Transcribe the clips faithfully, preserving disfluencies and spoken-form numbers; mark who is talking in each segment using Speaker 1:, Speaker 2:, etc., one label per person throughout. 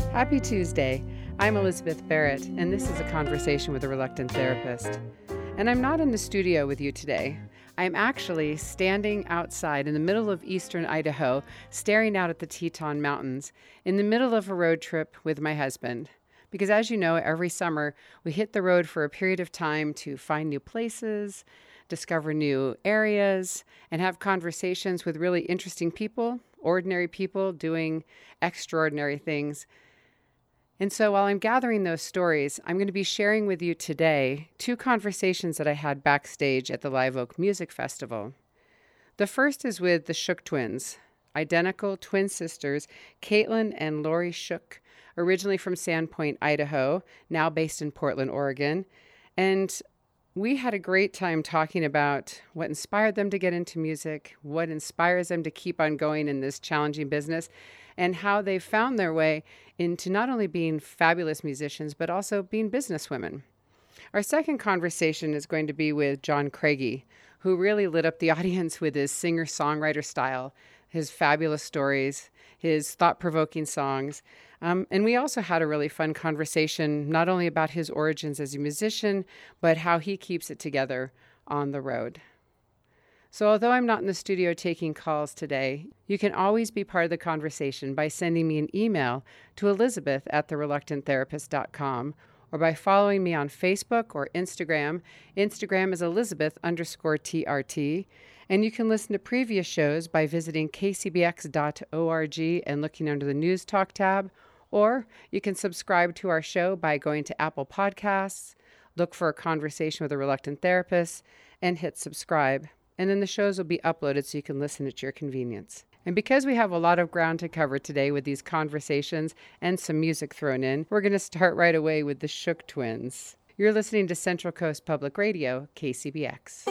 Speaker 1: Happy Tuesday. I'm Elizabeth Barrett, and this is a conversation with a reluctant therapist. And I'm not in the studio with you today. I'm actually standing outside in the middle of eastern Idaho, staring out at the Teton Mountains, in the middle of a road trip with my husband. Because as you know, every summer we hit the road for a period of time to find new places, discover new areas, and have conversations with really interesting people, ordinary people doing extraordinary things. And so while I'm gathering those stories, I'm going to be sharing with you today two conversations that I had backstage at the Live Oak Music Festival. The first is with the Shook twins, identical twin sisters, Caitlin and Lori Shook, originally from Sandpoint, Idaho, now based in Portland, Oregon. And we had a great time talking about what inspired them to get into music, what inspires them to keep on going in this challenging business, and how they found their way into not only being fabulous musicians, but also being businesswomen. Our second conversation is going to be with John Craigie, who really lit up the audience with his singer-songwriter style, his fabulous stories, his thought-provoking songs. Um, and we also had a really fun conversation, not only about his origins as a musician, but how he keeps it together on the road. So although I'm not in the studio taking calls today, you can always be part of the conversation by sending me an email to elizabeth at the reluctant therapist dot com or by following me on Facebook or Instagram. Instagram is Elizabeth underscore T R T. And you can listen to previous shows by visiting k c b x dot org and looking under the News Talk tab. Or you can subscribe to our show by going to Apple Podcasts, look for a conversation with a reluctant therapist, and hit subscribe. And then the shows will be uploaded so you can listen at your convenience. And because we have a lot of ground to cover today with these conversations and some music thrown in, we're going to start right away with the Shook twins. You're listening to Central Coast Public Radio, K C B X.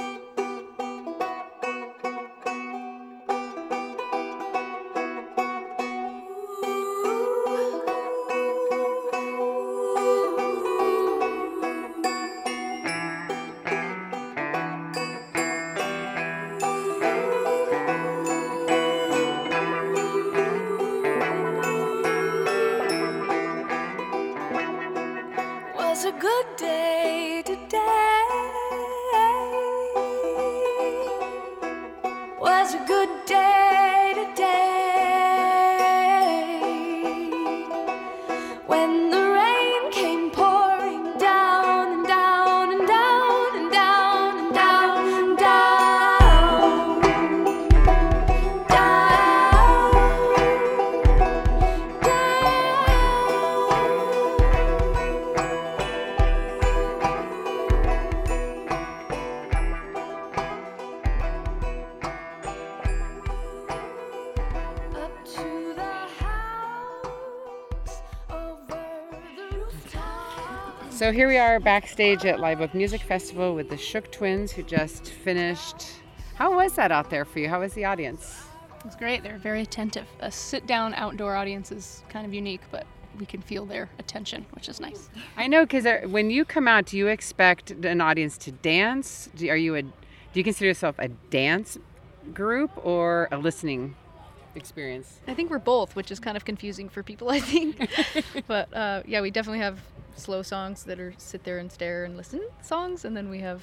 Speaker 1: So here we are backstage at Live Oak Music Festival with the Shook twins who just finished. How was that out there for you? How was the audience?
Speaker 2: It was great. They were very attentive. A sit-down outdoor audience is kind of unique, but we can feel their attention, which is nice.
Speaker 1: I know, because when you come out, do you expect an audience to dance? Do, are you a? Do you consider yourself a dance group or a listening experience?
Speaker 2: I think we're both, which is kind of confusing for people, I think. But uh, yeah, we definitely have slow songs that are sit there and stare and listen songs, and then we have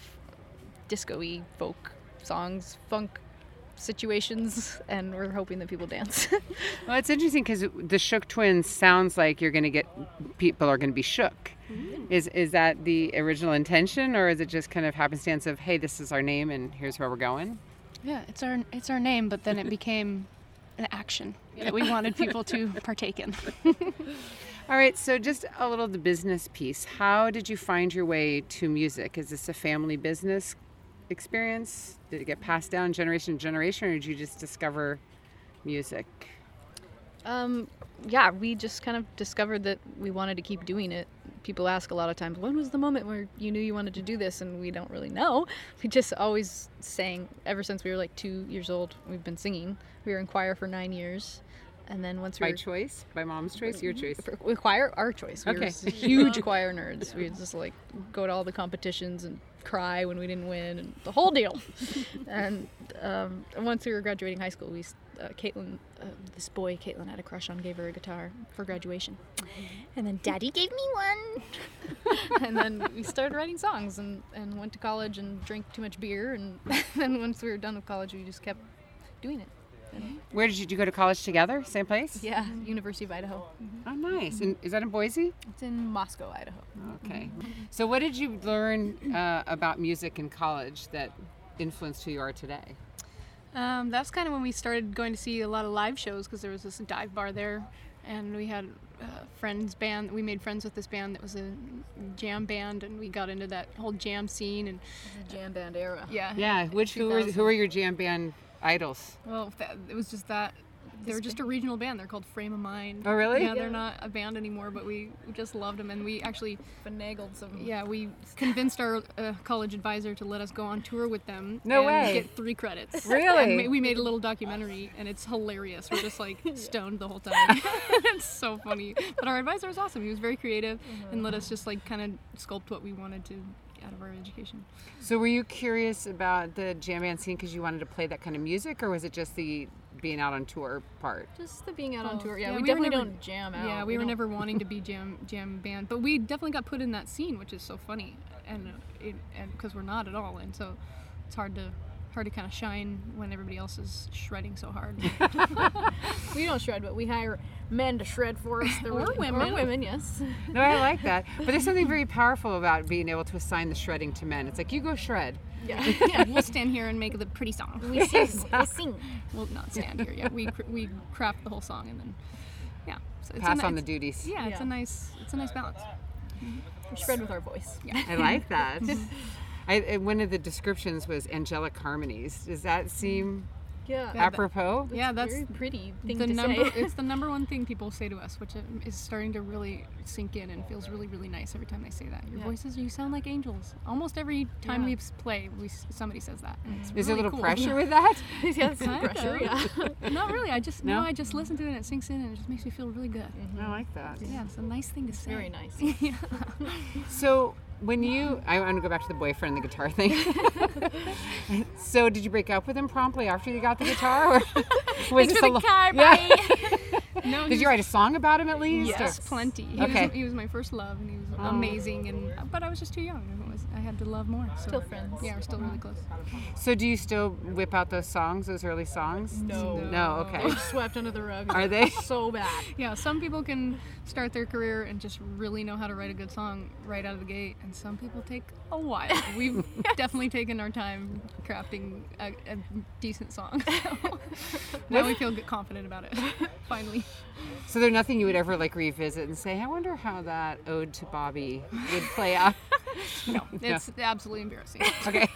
Speaker 2: disco-y folk songs, funk situations, and we're hoping that people dance.
Speaker 1: Well, it's interesting because the Shook twins sounds like you're going to get people are going to be shook. Mm. Is is that the original intention, or is it just kind of happenstance of, hey, this is our name and here's where we're going?
Speaker 2: Yeah, it's our it's our name, but then it became an action that we wanted people to partake in.
Speaker 1: All right, so just a little the business piece. How did you find your way to music? Is this a family business experience? Did it get passed down generation to generation, or did you just discover music?
Speaker 2: Um, yeah, we just kind of discovered that we wanted to keep doing it. People ask a lot of times, when was the moment where you knew you wanted to do this? And we don't really know. We just always sang ever since we were like two years old. We've been singing. We were in choir for nine years. And then once we
Speaker 1: By
Speaker 2: were,
Speaker 1: choice? By mom's choice? Your choice?
Speaker 2: We choir, our choice. We
Speaker 1: okay.
Speaker 2: were huge choir nerds. We would just like go to all the competitions and cry when we didn't win and the whole deal. And um, once we were graduating high school, we uh, Caitlin, uh, this boy Caitlin had a crush on, gave her a guitar for graduation.
Speaker 3: And then Daddy gave me one.
Speaker 2: And then we started writing songs and, and went to college and drank too much beer. And then once we were done with college, we just kept doing it. And
Speaker 1: Where did you, did you go to college together? Same place?
Speaker 2: yeah, University of Idaho.
Speaker 1: Oh, nice. And is that in Boise?
Speaker 2: It's in Moscow, Idaho.
Speaker 1: Okay. So what did you learn uh, about music in college that influenced who you are today?
Speaker 4: Um, that's kind of when we started going to see a lot of live shows because there was this dive bar there, and we had a friends band. We made friends with this band that was a jam band, and we got into that whole jam scene. And
Speaker 2: The jam band era.
Speaker 4: yeah,
Speaker 1: Yeah. Which who were, who were your jam band idols?
Speaker 4: well, that, it was just that. They were just a regional band. They're called Frame of Mind.
Speaker 1: Oh, really?
Speaker 4: Yeah, they're not a band anymore, but we, we just loved them, and we actually,
Speaker 2: Finagled some.
Speaker 4: yeah, we convinced our uh, college advisor to let us go on tour with them.
Speaker 1: No
Speaker 4: and
Speaker 1: way.
Speaker 4: Get three credits.
Speaker 1: Really?
Speaker 4: And ma- we made a little documentary, and it's hilarious. We're just like stoned the whole time. It's so funny. But our advisor was awesome. He was very creative and let us just like kind of sculpt what we wanted to out of our education.
Speaker 1: So were you curious about the jam band scene because you wanted to play that kind of music, or was it just the being out on tour part?
Speaker 2: Just the being out on
Speaker 4: Both.
Speaker 2: tour. Yeah,
Speaker 4: Yeah,
Speaker 2: we,
Speaker 4: we were
Speaker 2: definitely
Speaker 4: never-
Speaker 2: don't jam out.
Speaker 4: Yeah, we, were
Speaker 2: don't-
Speaker 4: never wanting to be jam jam band, but we definitely got put in that scene, which is so funny, and uh, it, and because we're not at all, and so it's hard to hard to kind of shine when everybody else is shredding so hard.
Speaker 2: We don't shred, but we hire men to shred for us. They're
Speaker 4: Or
Speaker 2: really-
Speaker 4: women.
Speaker 2: Or women, yes.
Speaker 1: No, I like that. But there's something very powerful about being able to assign the shredding to men. It's like, you go shred.
Speaker 2: Yeah.
Speaker 4: Yeah, we'll stand here and make the pretty song.
Speaker 3: We sing. We sing.
Speaker 4: We'll not stand here. Yeah, we cr- we craft the whole song and then yeah. So it's a
Speaker 1: Pass
Speaker 4: ni-
Speaker 1: on the
Speaker 4: it's-
Speaker 1: duties.
Speaker 4: Yeah, it's
Speaker 2: Yeah.
Speaker 4: a nice it's a nice balance.
Speaker 2: We shred with our voice.
Speaker 4: Yeah.
Speaker 1: I like that. I, I- one of the descriptions was angelic harmonies. Does that seem
Speaker 2: Yeah.
Speaker 4: Yeah,
Speaker 1: apropos?
Speaker 4: Yeah, that's
Speaker 2: very pretty thing
Speaker 4: the
Speaker 2: to
Speaker 4: number.
Speaker 2: say.
Speaker 4: It's the number one thing people say to us, which is starting to really sink in and feels really, really nice every time they say that. Your
Speaker 2: Yeah.
Speaker 4: voices, you sound like angels. Almost every time
Speaker 2: Yeah.
Speaker 4: we s- play, we s- somebody says that. And it's
Speaker 1: Is there a
Speaker 4: really
Speaker 1: little
Speaker 4: cool.
Speaker 1: pressure with that?
Speaker 2: Yeah, it's some
Speaker 4: Kind
Speaker 2: pressure.
Speaker 4: of.
Speaker 2: Yeah.
Speaker 4: Not really. I just
Speaker 1: No?
Speaker 4: no. I just listen to it and it sinks in and it just makes me feel really good.
Speaker 1: I like that.
Speaker 4: Yeah, it's a nice thing to say.
Speaker 2: Very nice.
Speaker 1: So when you, I want to go back to the boyfriend and the guitar thing. So did you break up with him promptly after you got the guitar? Or was
Speaker 3: Thanks
Speaker 1: this
Speaker 3: for
Speaker 1: a
Speaker 3: the
Speaker 1: lo-
Speaker 3: car,
Speaker 1: Yeah.
Speaker 3: bye.
Speaker 4: No,
Speaker 1: Did you write a song about him at least?
Speaker 4: Yes,
Speaker 1: or-
Speaker 4: plenty. He,
Speaker 1: Okay.
Speaker 4: was, he was my first love, and he was
Speaker 1: Oh.
Speaker 4: amazing. And but I was just too young. It was, I had to love more. So.
Speaker 2: Still friends.
Speaker 4: Yeah, we're still really close.
Speaker 1: So do you still whip out those songs, those early songs?
Speaker 2: No.
Speaker 1: No, okay.
Speaker 2: They're swept under the rug.
Speaker 1: Are they?
Speaker 2: So bad.
Speaker 4: Yeah, some people can start their career and just really know how to write a good song right out of the gate, and some people take a while. We've definitely taken our time crafting a, a decent song. So now we feel good, confident about it. Finally.
Speaker 1: So there's nothing you would ever like revisit and say, I wonder how that ode to Bobby would play out.
Speaker 4: No, it's absolutely embarrassing.
Speaker 1: Okay.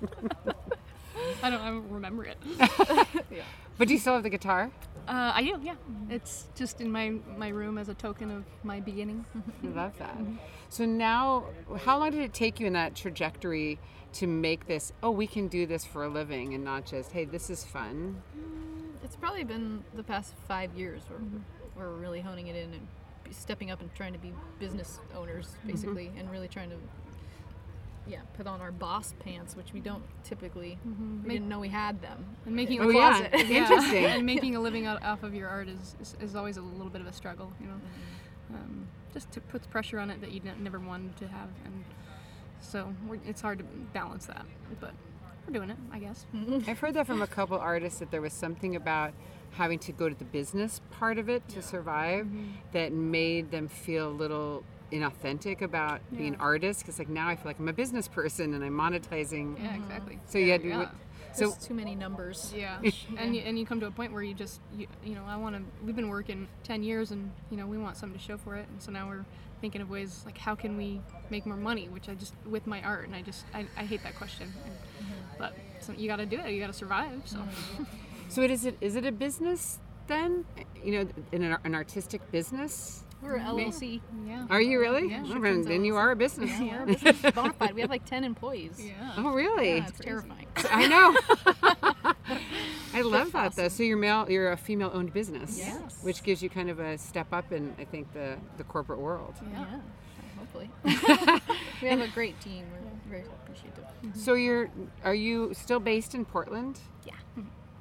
Speaker 4: I don't, I don't remember it.
Speaker 1: But do you still have the guitar?
Speaker 4: Uh, I do, yeah. It's just in my my room as a token of my beginning.
Speaker 1: I love that. So now, how long did it take you in that trajectory to make this, oh, we can do this for a living and not just, hey, this is fun?
Speaker 2: It's probably been the past five years where we're really honing it in and be- stepping up and trying to be business owners, basically, and really trying to, yeah, put on our boss pants, which we don't typically. We
Speaker 4: Make-
Speaker 2: didn't know we had them.
Speaker 4: And making
Speaker 1: Oh,
Speaker 4: a
Speaker 1: yeah.
Speaker 4: closet.
Speaker 1: Interesting.
Speaker 4: And making a living out, off of your art is, is, is always a little bit of a struggle, you know. Um, just to puts pressure on it that you ne- never wanted to have, and so we're, it's hard to balance that. But we're doing it, I guess.
Speaker 1: I've heard that from a couple artists that there was something about having to go to the business part of it to survive that made them feel a little inauthentic about being
Speaker 4: Yeah.
Speaker 1: artists, because like now I feel like I'm a business person and I'm monetizing.
Speaker 4: Yeah, exactly.
Speaker 1: So you had to,
Speaker 4: Yeah.
Speaker 1: so
Speaker 2: There's too many numbers.
Speaker 4: Yeah, and you, and you come to a point where you just you, you know I want to. We've been working ten years, and you know we want something to show for it, and so now we're thinking of ways like how can we make more money, which I just with my art, and I just I, I hate that question, and, but so you got to do it. You got to survive. So
Speaker 1: so it is it is it a business then? You know, in an, an artistic business?
Speaker 2: We're L L C.
Speaker 4: yeah.
Speaker 1: Are you really?
Speaker 4: Yeah,
Speaker 1: Well,
Speaker 4: sure
Speaker 1: then,
Speaker 4: turns
Speaker 1: then
Speaker 4: out
Speaker 1: you
Speaker 4: so.
Speaker 1: are a business.
Speaker 2: Yeah, we're a business bona fide. We have like ten employees.
Speaker 4: Yeah.
Speaker 1: Oh, really?
Speaker 2: Yeah, it's terrifying.
Speaker 1: I know. I love that though. So you're male, you're a female-owned business,
Speaker 2: Yes.
Speaker 1: which gives you kind of a step up in, I think, the the corporate world.
Speaker 2: Yeah. Hopefully. We have a great team. We're very appreciative.
Speaker 1: So you're, are you still based in Portland?
Speaker 2: Yeah.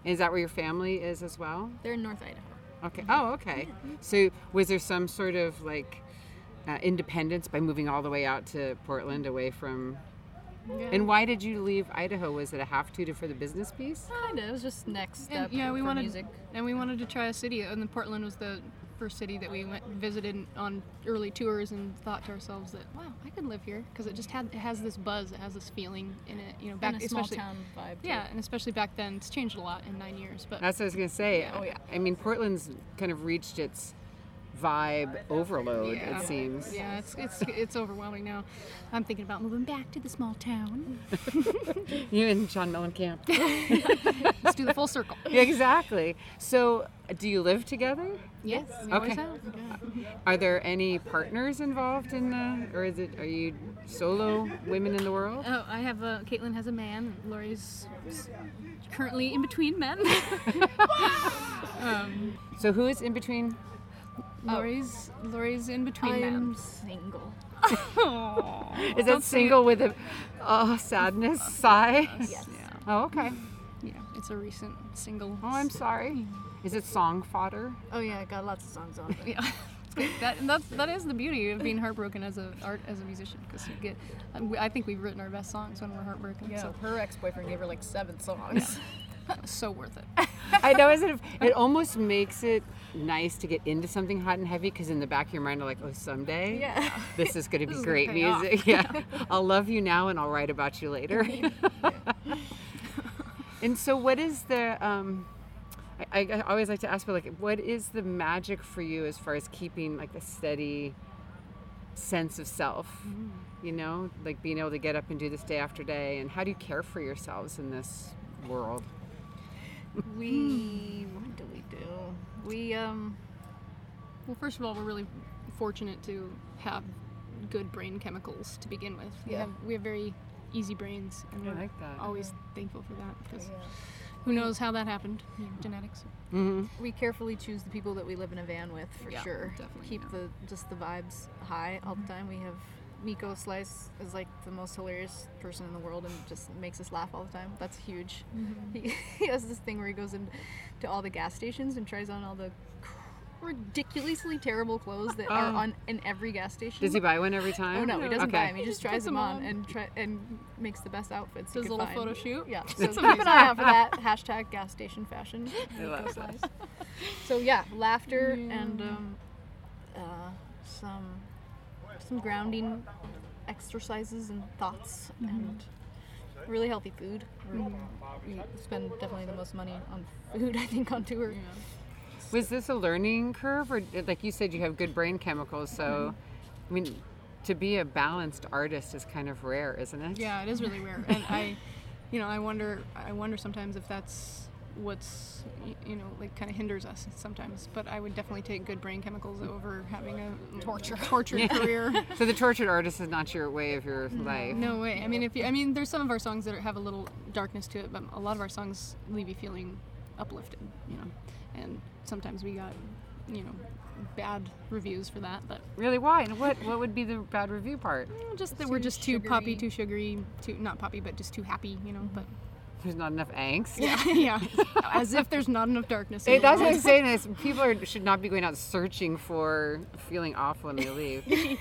Speaker 1: Is that where your family is as well?
Speaker 2: They're in North Idaho.
Speaker 1: Okay. Oh, okay. So was there some sort of like uh, independence by moving all the way out to Portland away from...
Speaker 2: Yeah.
Speaker 1: And why did you leave Idaho? Was it a have to to for the business piece?
Speaker 2: Kind of. It was just next step
Speaker 4: And, yeah, we
Speaker 2: for
Speaker 4: wanted
Speaker 2: music.
Speaker 4: and we wanted to try a city, and then Portland was the first city that we went visited on early tours, and thought to ourselves that wow, I could live here because it just had it has this buzz, it has this feeling in it, you know, back
Speaker 2: And a small
Speaker 4: especially
Speaker 2: town vibe. to
Speaker 4: yeah,
Speaker 2: it.
Speaker 4: and especially back then it's changed a lot in nine years, but
Speaker 1: That's what I was going to say.
Speaker 2: Oh, yeah.
Speaker 1: I mean, Portland's kind of reached its vibe overload,
Speaker 4: yeah.
Speaker 1: it seems.
Speaker 4: Yeah, it's it's it's overwhelming now. I'm thinking about moving back to the small town.
Speaker 1: You and John Mellencamp.
Speaker 4: Let's do the full circle.
Speaker 1: Yeah, exactly. So, do you live together?
Speaker 4: Yes, we
Speaker 1: Okay.
Speaker 4: always have.
Speaker 1: Are there any partners involved in the, or is it, are you solo women in the world?
Speaker 4: Oh, I have a. Caitlin has a man. Lori's s- currently in between men. um,
Speaker 1: So who is in between?
Speaker 4: Lori's Lori's in between
Speaker 2: I'm
Speaker 4: men.
Speaker 2: single.
Speaker 1: Is
Speaker 4: Don't
Speaker 1: that
Speaker 4: say
Speaker 1: single with a oh, sadness sigh?
Speaker 2: Yes.
Speaker 4: Yeah,
Speaker 1: Oh, okay.
Speaker 4: yeah. It's a recent single.
Speaker 1: Oh, I'm sorry. Is it song fodder?
Speaker 2: Oh yeah, I got lots of songs on it.
Speaker 4: Yeah. That that's, that is the beauty of being heartbroken as a art as a musician, because you get. I think we've written our best songs when we're heartbroken.
Speaker 2: Yeah,
Speaker 4: So
Speaker 2: her ex-boyfriend gave her like seven songs.
Speaker 4: so worth it.
Speaker 1: I know, isn't it? It almost makes it nice to get into something hot and heavy because in the back of your mind, you're like, oh, someday
Speaker 2: Yeah.
Speaker 1: this is going to be
Speaker 4: This is gonna
Speaker 1: great
Speaker 4: pay off.
Speaker 1: music. Yeah, I'll love you now and I'll write about you later. And so, what is the? Um, I, I always like to ask, but like, what is the magic for you as far as keeping like a steady sense of self? You know, like being able to get up and do this day after day, and how do you care for yourselves in this world?
Speaker 2: We what do we do? We um
Speaker 4: Well, first of all, we're really fortunate to have good brain chemicals to begin with. We
Speaker 2: Yeah.
Speaker 4: have we have very easy brains, and
Speaker 1: I
Speaker 4: we're
Speaker 1: like that.
Speaker 4: always thankful for that, because who knows how that happened? You know, genetics.
Speaker 1: Mm-hmm.
Speaker 2: we carefully choose the people that we live in a van with for
Speaker 4: Yeah,
Speaker 2: sure.
Speaker 4: definitely,
Speaker 2: Keep
Speaker 4: yeah.
Speaker 2: the just the vibes high all the time. We have Miko Slice is like the most hilarious person in the world and just makes us laugh all the time. That's huge. He, he has this thing where he goes into all the gas stations and tries on all the ridiculously terrible clothes that are
Speaker 1: Oh.
Speaker 2: on in every gas station.
Speaker 1: Does he buy one every time?
Speaker 2: Oh no, he doesn't
Speaker 1: okay.
Speaker 2: buy them. He just tries
Speaker 4: Puts
Speaker 2: them
Speaker 4: them
Speaker 2: on
Speaker 4: on.
Speaker 2: and try and makes the best outfits. he
Speaker 4: Does a
Speaker 2: can
Speaker 4: little
Speaker 2: find.
Speaker 4: photo shoot.
Speaker 2: Yeah, so
Speaker 1: That's
Speaker 2: keep an
Speaker 1: amazing.
Speaker 2: eye out for that. Hashtag gas station fashion.
Speaker 1: I love that.
Speaker 2: So yeah, laughter
Speaker 4: Yeah.
Speaker 2: and um, uh, some some grounding exercises and thoughts and really healthy food. We're, we spend definitely the most money on food, I think, on tour.
Speaker 1: Was this a learning curve, or like you said, you have good brain chemicals? So, I mean, to be a balanced artist is kind of rare, isn't it?
Speaker 4: Yeah, it is really rare, and I, you know, I wonder, I wonder sometimes if that's what's, y- you know, like kind of hinders us sometimes. But I would definitely take good brain chemicals over having a torture, tortured career.
Speaker 1: So the tortured artist is not your way of your life.
Speaker 4: No way. I mean, if you, I mean, there's some of our songs that are, have a little darkness to it, but a lot of our songs leave you feeling uplifted, you know. And sometimes we got, you know, bad reviews for that, but
Speaker 1: Really, why? And what what would be the bad review part?
Speaker 4: mm, just that
Speaker 2: Too
Speaker 4: we're just too poppy,
Speaker 2: sugary.
Speaker 4: too sugary, too not poppy, but just too happy, you know. But
Speaker 1: There's not enough angst.
Speaker 4: yeah, yeah, as if there's not enough darkness. In
Speaker 1: Hey,
Speaker 4: the
Speaker 1: that's what
Speaker 4: world.
Speaker 1: I'm saying. Is people are, should not be going out searching for feeling awful when they leave.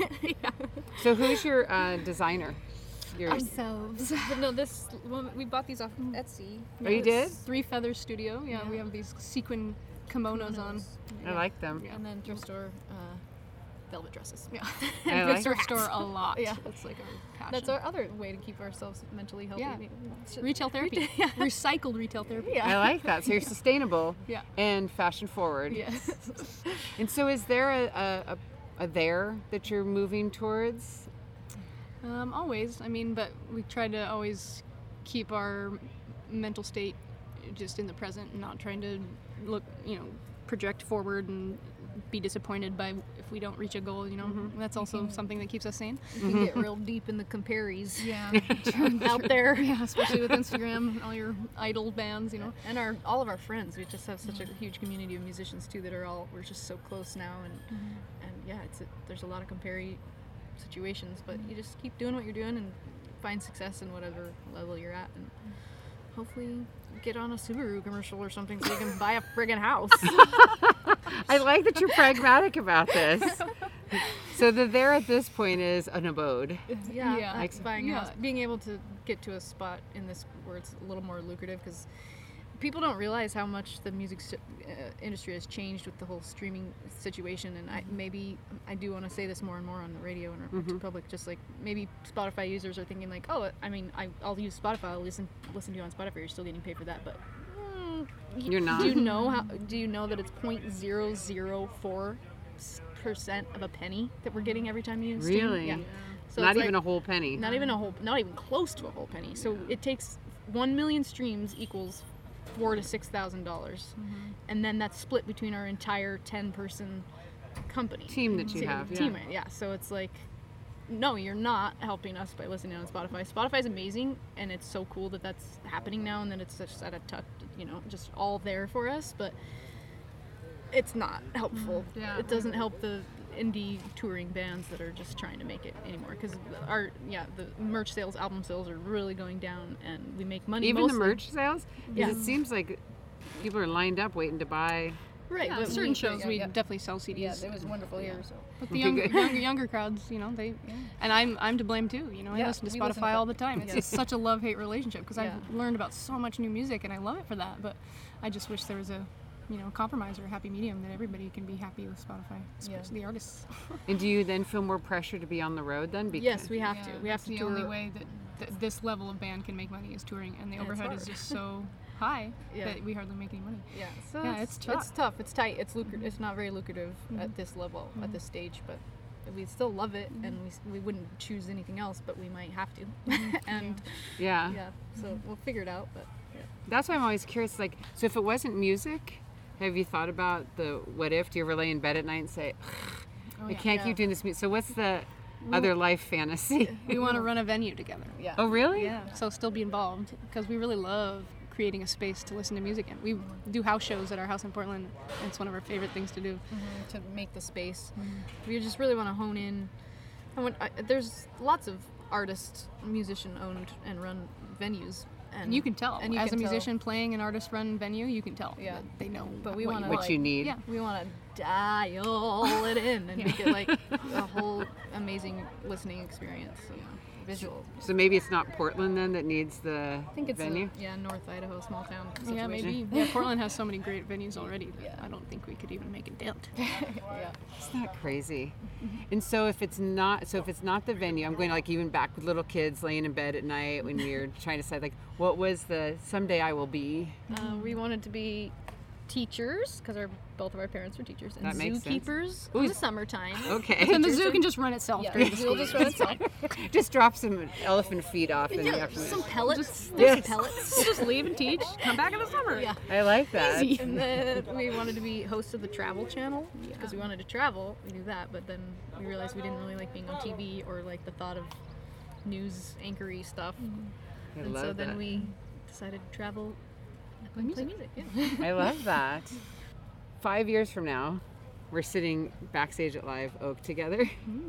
Speaker 1: So who's your uh, designer? Your,
Speaker 4: Ourselves. But no, this well, we bought these off Etsy.
Speaker 1: Oh, you did?
Speaker 4: Three Feathers Studio. Yeah, we have these sequin kimonos on.
Speaker 1: I like them.
Speaker 4: Yeah.
Speaker 2: And then thrift store uh, velvet dresses.
Speaker 4: Yeah,
Speaker 1: I
Speaker 4: and
Speaker 1: like
Speaker 4: we thrift store a lot.
Speaker 2: Yeah.
Speaker 4: That's like our passion.
Speaker 2: That's our other way to keep ourselves mentally healthy.
Speaker 4: Yeah.
Speaker 2: It's-
Speaker 4: Retail therapy.
Speaker 2: Yeah.
Speaker 4: Recycled retail therapy.
Speaker 2: Yeah.
Speaker 1: I like that. So you're sustainable
Speaker 4: Yeah.
Speaker 1: and fashion forward.
Speaker 4: Yes.
Speaker 1: And so is there a, a, a, a there that you're moving towards?
Speaker 4: Um, always. I mean, but we try to always keep our mental state just in the present and not trying to look, you know, project forward and be disappointed by if we don't reach a goal, you know. That's also something that keeps us sane.
Speaker 2: You can get real deep in the compares
Speaker 4: Yeah.
Speaker 2: out there.
Speaker 4: Yeah, especially with Instagram and all your idol bands, you know.
Speaker 2: And our all of our friends, we just have such a huge community of musicians too that are all we're just so close now, and and yeah, it's a, there's a lot of compare situations, but you just keep doing what you're doing and find success in whatever level you're at, and hopefully get on a Subaru commercial or something so we can buy a friggin' house.
Speaker 1: I like that you're pragmatic about this. So the there at this point is an abode.
Speaker 2: Yeah,
Speaker 4: Yeah.
Speaker 2: that's buying a
Speaker 4: Yeah.
Speaker 2: house. Being able to get to a spot in this where it's a little more lucrative, because people don't realize how much the music st- uh, industry has changed with the whole streaming situation. And I maybe I do want to say this more and more on the radio and mm-hmm. to public. Just like maybe Spotify users are thinking like, oh, I mean, I, I'll use Spotify. I'll listen listen to you on Spotify. You're still getting paid for that, but mm,
Speaker 1: You're not.
Speaker 2: Do you know how? Do you know that it's zero point zero zero four percent of a penny that we're getting every time you stream?
Speaker 1: Really?
Speaker 2: Yeah. So
Speaker 1: Not
Speaker 2: it's
Speaker 1: even
Speaker 2: like,
Speaker 1: a whole penny.
Speaker 2: Not even a whole. Not even close to a whole penny. So it takes one million streams equals four to six thousand dollars, and then that's split between our entire ten-person company
Speaker 1: Team that you
Speaker 2: team,
Speaker 1: have, yeah.
Speaker 2: Team, right? Yeah. So it's like, no, you're not helping us by listening on Spotify. Spotify's amazing, and it's so cool that that's happening now, and that it's just at a tuck, you know, just all there for us. But it's not helpful.
Speaker 4: Yeah.
Speaker 2: It doesn't help the indie touring bands that are just trying to make it anymore, because our yeah the merch sales, album sales are really going down, and we make money
Speaker 1: Even
Speaker 2: mostly.
Speaker 1: the merch sales?
Speaker 2: Yeah.
Speaker 1: Because it seems like people are lined up waiting to buy.
Speaker 2: Right,
Speaker 4: Yeah,
Speaker 2: but
Speaker 4: certain
Speaker 2: we-
Speaker 4: shows
Speaker 2: yeah,
Speaker 4: we
Speaker 2: yeah.
Speaker 4: definitely sell C Ds.
Speaker 2: Yeah, it was wonderful here. So.
Speaker 4: But the
Speaker 1: Okay,
Speaker 4: younger,
Speaker 1: good.
Speaker 4: younger, younger crowds, you know, they, and I'm I'm to blame too. You know, I
Speaker 2: Yeah,
Speaker 4: listen to
Speaker 2: we
Speaker 4: Spotify
Speaker 2: listen to-
Speaker 4: all the time. It's
Speaker 2: yeah.
Speaker 4: just such a love-hate relationship because
Speaker 2: Yeah.
Speaker 4: I've learned about so much new music, and I love it for that. But I just wish there was a, you know, compromise or a happy medium that everybody can be happy with Spotify, especially the artists.
Speaker 1: And do you then feel more pressure to be on the road then? Because
Speaker 2: Yes, we have
Speaker 4: Yeah,
Speaker 2: to. We have
Speaker 4: that's
Speaker 2: to
Speaker 4: the
Speaker 2: tour.
Speaker 4: only way that, that this level of band can make money is touring, and the
Speaker 2: And it's
Speaker 4: overhead is
Speaker 2: hard.
Speaker 4: just so high
Speaker 2: Yeah.
Speaker 4: that we hardly make any money.
Speaker 2: Yeah, so
Speaker 4: Yeah,
Speaker 2: it's,
Speaker 4: it's tough.
Speaker 2: It's tough. It's tight. It's lucrative. It's not very lucrative at this level, at this stage, but we still love it, and we s- we wouldn't choose anything else, but we might have to. and
Speaker 1: yeah.
Speaker 2: yeah, so we'll figure it out. But yeah.
Speaker 1: That's why I'm always curious. Like, so if it wasn't music, have you thought about the what if? Do you ever lay in bed at night and say,
Speaker 4: Oh,
Speaker 1: I
Speaker 4: yeah.
Speaker 1: can't
Speaker 2: Yeah.
Speaker 1: keep doing this music? So what's the other life fantasy?
Speaker 4: We want to run a venue together.
Speaker 2: Yeah.
Speaker 1: Oh, really?
Speaker 4: Yeah, so still be involved because we really love creating a space to listen to music in. We do house shows at our house in Portland, and it's one of our favorite things to do.
Speaker 2: To make the space, we just really want to hone in. I want, I, there's lots of artist, musician-owned and run venues, and
Speaker 4: And you can tell,
Speaker 2: and you
Speaker 4: as
Speaker 2: can
Speaker 4: a
Speaker 2: tell.
Speaker 4: musician playing an artist-run venue, you can tell
Speaker 2: Yeah.
Speaker 4: that they know
Speaker 2: But we
Speaker 4: what
Speaker 2: wanna,
Speaker 4: you
Speaker 1: What
Speaker 4: want.
Speaker 1: you need.
Speaker 4: Yeah.
Speaker 2: We want to dial it in and make it like a whole amazing listening experience. So, visual.
Speaker 1: So maybe it's not Portland then that needs the
Speaker 2: I think it's
Speaker 1: venue?
Speaker 2: a, yeah, North Idaho, small town situation.
Speaker 4: Yeah, maybe. Yeah, Portland has so many great venues already that
Speaker 2: Yeah.
Speaker 4: I don't think we could even make a dent.
Speaker 2: yeah.
Speaker 1: Isn't that crazy? And so if it's not, so if it's not the venue, I'm going like even back with little kids laying in bed at night when you're trying to decide like, what was the someday I will be?
Speaker 2: Uh, we wanted to be teachers because our both of our parents were teachers, and
Speaker 1: That makes sense.
Speaker 2: zookeepers
Speaker 1: Ooh.
Speaker 2: in the summertime.
Speaker 1: Okay.
Speaker 4: And the zoo can just run itself.
Speaker 2: Yeah,
Speaker 4: during
Speaker 2: the
Speaker 4: the
Speaker 2: zoo will just run itself.
Speaker 1: Just drop some elephant feet off in the
Speaker 2: Yeah,
Speaker 1: afternoon.
Speaker 2: some pellets. There's
Speaker 1: Yes.
Speaker 2: some pellets.
Speaker 4: Just leave and teach. Come back in the summer.
Speaker 2: Yeah.
Speaker 1: I like that.
Speaker 2: And then we wanted to be hosts of the Travel Channel because we wanted to travel. We knew that, but then we realized we didn't really like being on T V or like the thought of news anchory stuff.
Speaker 1: I
Speaker 2: And
Speaker 1: love
Speaker 2: so then
Speaker 1: that.
Speaker 2: we decided to travel and play music. Yeah.
Speaker 1: I love that. Five years from now, we're sitting backstage at Live Oak together.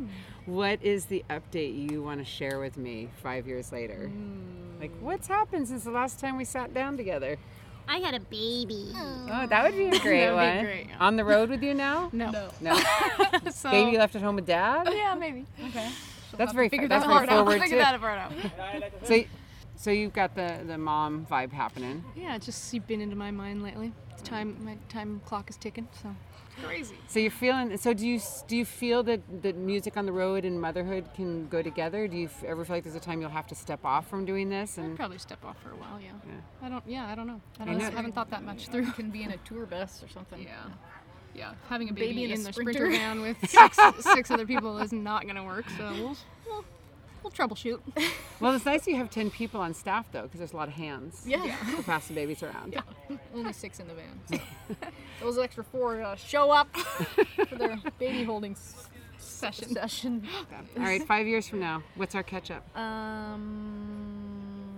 Speaker 1: What is the update you want to share with me five years later? Like, what's happened since the last time we sat down together?
Speaker 3: I had a baby.
Speaker 1: Oh, that would be a great
Speaker 4: That would be
Speaker 1: one.
Speaker 4: great, yeah.
Speaker 1: On the road with you now?
Speaker 4: No.
Speaker 1: No.
Speaker 4: So,
Speaker 1: Baby left at home with dad?
Speaker 4: Yeah, maybe. Okay.
Speaker 1: That's very
Speaker 4: Figure
Speaker 1: that's
Speaker 4: that
Speaker 1: very
Speaker 4: part out.
Speaker 1: forward
Speaker 4: Figure
Speaker 1: too.
Speaker 4: that part out.
Speaker 1: So, so you've got the, the mom vibe happening.
Speaker 4: Yeah, it's just seeped into my mind lately. It's time, my time clock is ticking. So crazy.
Speaker 1: So you're feeling. So do you do you feel that that music on the road and motherhood can go together? Do you f- ever feel like there's a time you'll have to step off from doing this?
Speaker 4: I'd
Speaker 1: And
Speaker 4: probably step off for a while. Yeah.
Speaker 1: Yeah.
Speaker 4: I don't. Yeah, I don't know. I
Speaker 1: I
Speaker 4: don't.
Speaker 1: know.
Speaker 4: I haven't thought that much through.
Speaker 2: Can be in a tour bus or something.
Speaker 4: Yeah. Yeah, having a
Speaker 2: Baby
Speaker 4: baby,
Speaker 2: in a
Speaker 4: in the
Speaker 2: Sprinter.
Speaker 4: sprinter van with six, six other people is not going to work. So we'll, we'll, we'll troubleshoot.
Speaker 1: well, it's nice you have ten people on staff though, because there's a lot of hands.
Speaker 2: Yeah.
Speaker 1: To pass the babies around.
Speaker 2: Only six in the van. Those extra four uh, show up for their baby holding s-
Speaker 4: Session.
Speaker 2: session.
Speaker 1: All right, five years from now, what's our catch up?
Speaker 2: Um,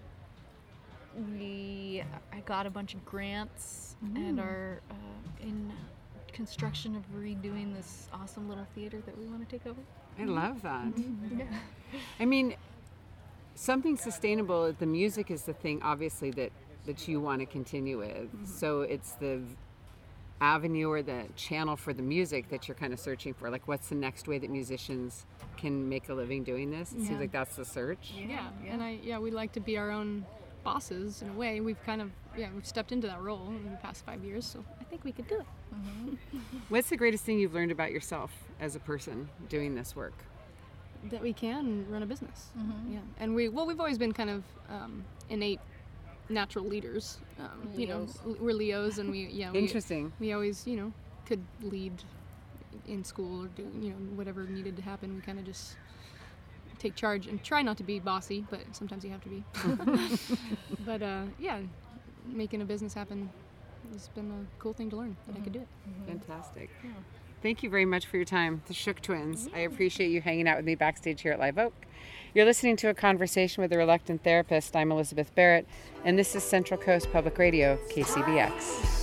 Speaker 2: we I got a bunch of grants and are uh, in construction of redoing this awesome little theater that we want to take over.
Speaker 1: I love that.
Speaker 2: Yeah.
Speaker 1: I mean, something sustainable. The music is the thing, obviously, that that you want to continue with. Mm-hmm. So it's the avenue or the channel for the music that you're kind of searching for. Like, what's the next way that musicians can make a living doing this? It yeah. seems like that's the search.
Speaker 4: Yeah. yeah, and I yeah, we like to be our own bosses in a way. We've kind of yeah, we've stepped into that role in the past five years, so I think we could do it. Mm-hmm.
Speaker 1: What's the greatest thing you've learned about yourself as a person doing this work?
Speaker 4: That we can run a business. Mm-hmm. Yeah, and we well, we've always been kind of um, innate, natural leaders. Um, you know, we're Leos, and we yeah. We,
Speaker 1: Interesting.
Speaker 4: We always you know could lead in school or do you know whatever needed to happen. We kind of just take charge and try not to be bossy, but sometimes you have to be. But uh, yeah, making a business happen has been a cool thing to learn that mm-hmm. I could do it.
Speaker 1: Mm-hmm. Fantastic. Yeah. Thank you very much for your time, the Shook Twins. Mm-hmm. I appreciate you hanging out with me backstage here at Live Oak. You're listening to a conversation with a reluctant therapist. I'm Elizabeth Barrett, and this is Central Coast Public Radio, K C B X.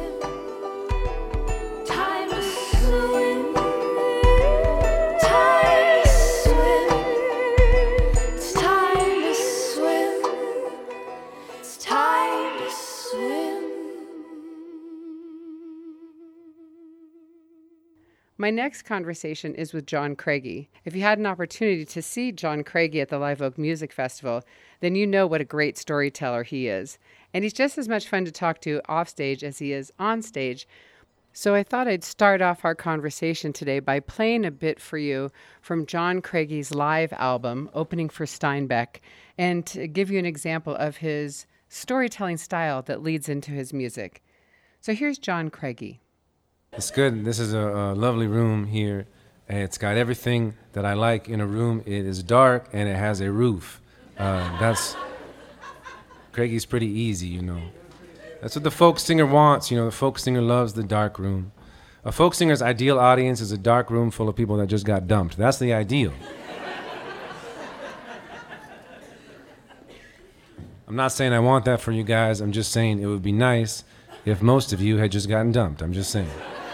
Speaker 1: My next conversation is with John Craigie. If you had an opportunity to see John Craigie at the Live Oak Music Festival, then you know what a great storyteller he is. And he's just as much fun to talk to offstage as he is on stage. So I thought I'd start off our conversation today by playing a bit for you from John Craigie's live album, Opening for Steinbeck, and to give you an example of his storytelling style that leads into his music. So here's John Craigie.
Speaker 5: It's good. This is a, a lovely room here. It's got everything that I like in a room. It is dark and it has a roof. Uh, that's Craigie's pretty easy, you know. That's what the folk singer wants. You know, the folk singer loves the dark room. A folk singer's ideal audience is a dark room full of people that just got dumped. That's the ideal. I'm not saying I want that for you guys. I'm just saying it would be nice if most of you had just gotten dumped. I'm just saying.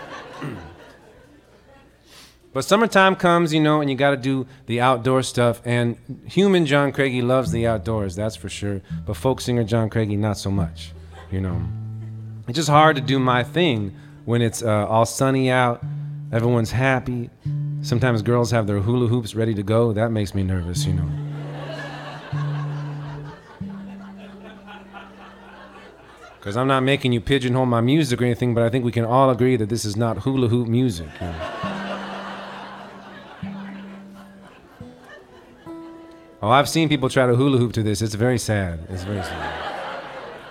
Speaker 5: But summertime comes, you know, and you got to do the outdoor stuff. And human John Craigie loves the outdoors, that's for sure. But folk singer John Craigie, not so much, you know. It's just hard to do my thing when it's uh, all sunny out, everyone's happy. Sometimes girls have their hula hoops ready to go. That makes me nervous, you know. Because I'm not making you pigeonhole my music or anything, but I think we can all agree that this is not hula hoop music. You know? Oh, I've seen people try to hula hoop to this. It's very sad. It's very sad.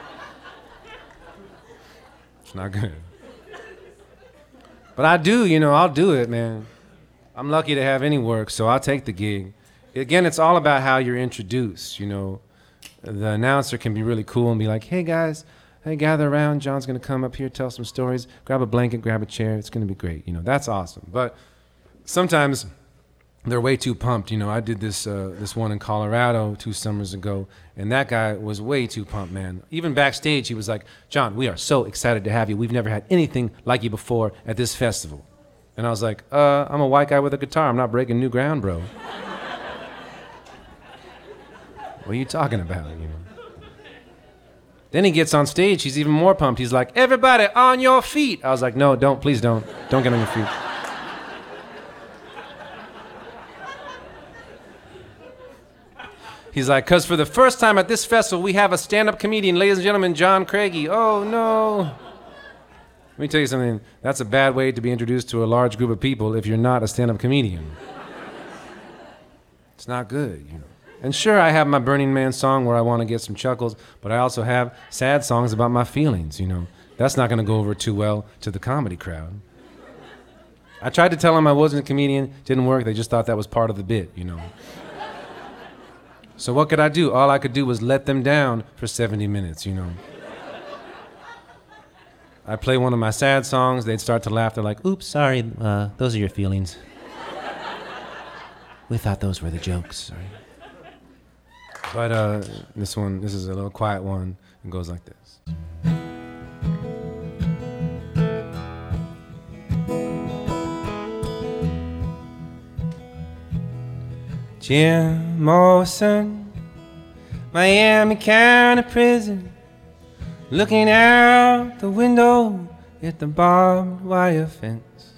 Speaker 5: It's not good. But I do, you know, I'll do it, man. I'm lucky to have any work, so I'll take the gig. Again, it's all about how you're introduced, you know. The announcer can be really cool and be like, hey, guys, hey, gather around. John's going to come up here, tell some stories. Grab a blanket, grab a chair. It's going to be great. You know, that's awesome. But sometimes they're way too pumped. You know, I did this uh, this one in Colorado two summers ago, and that guy was way too pumped, man. Even backstage, he was like, John, we are so excited to have you. We've never had anything like you before at this festival. And I was like, uh, I'm a white guy with a guitar. I'm not breaking new ground, bro. What are you talking about, you know? Then he gets on stage, he's even more pumped. He's like, everybody on your feet. I was like, no, don't, please don't. Don't get on your feet. He's like, because for the first time at this festival, we have a stand-up comedian, ladies and gentlemen, John Craigie. Oh, no. Let me tell you something. That's a bad way to be introduced to a large group of people if you're not a stand-up comedian. It's not good, you know. And sure, I have my Burning Man song where I want to get some chuckles, but I also have sad songs about my feelings, you know. That's not going to go over too well to the comedy crowd. I tried to tell them I wasn't a comedian. Didn't work. They just thought that was part of the bit, you know. So what could I do? All I could do was let them down for seventy minutes, you know. I play one of my sad songs. They'd start to laugh. They're like, oops, sorry, uh, those are your feelings. We thought those were the jokes, sorry. But uh, this one, this is a little quiet one. It goes like this. Jim Morrison, Miami County Prison. looking out the window at the barbed wire fence,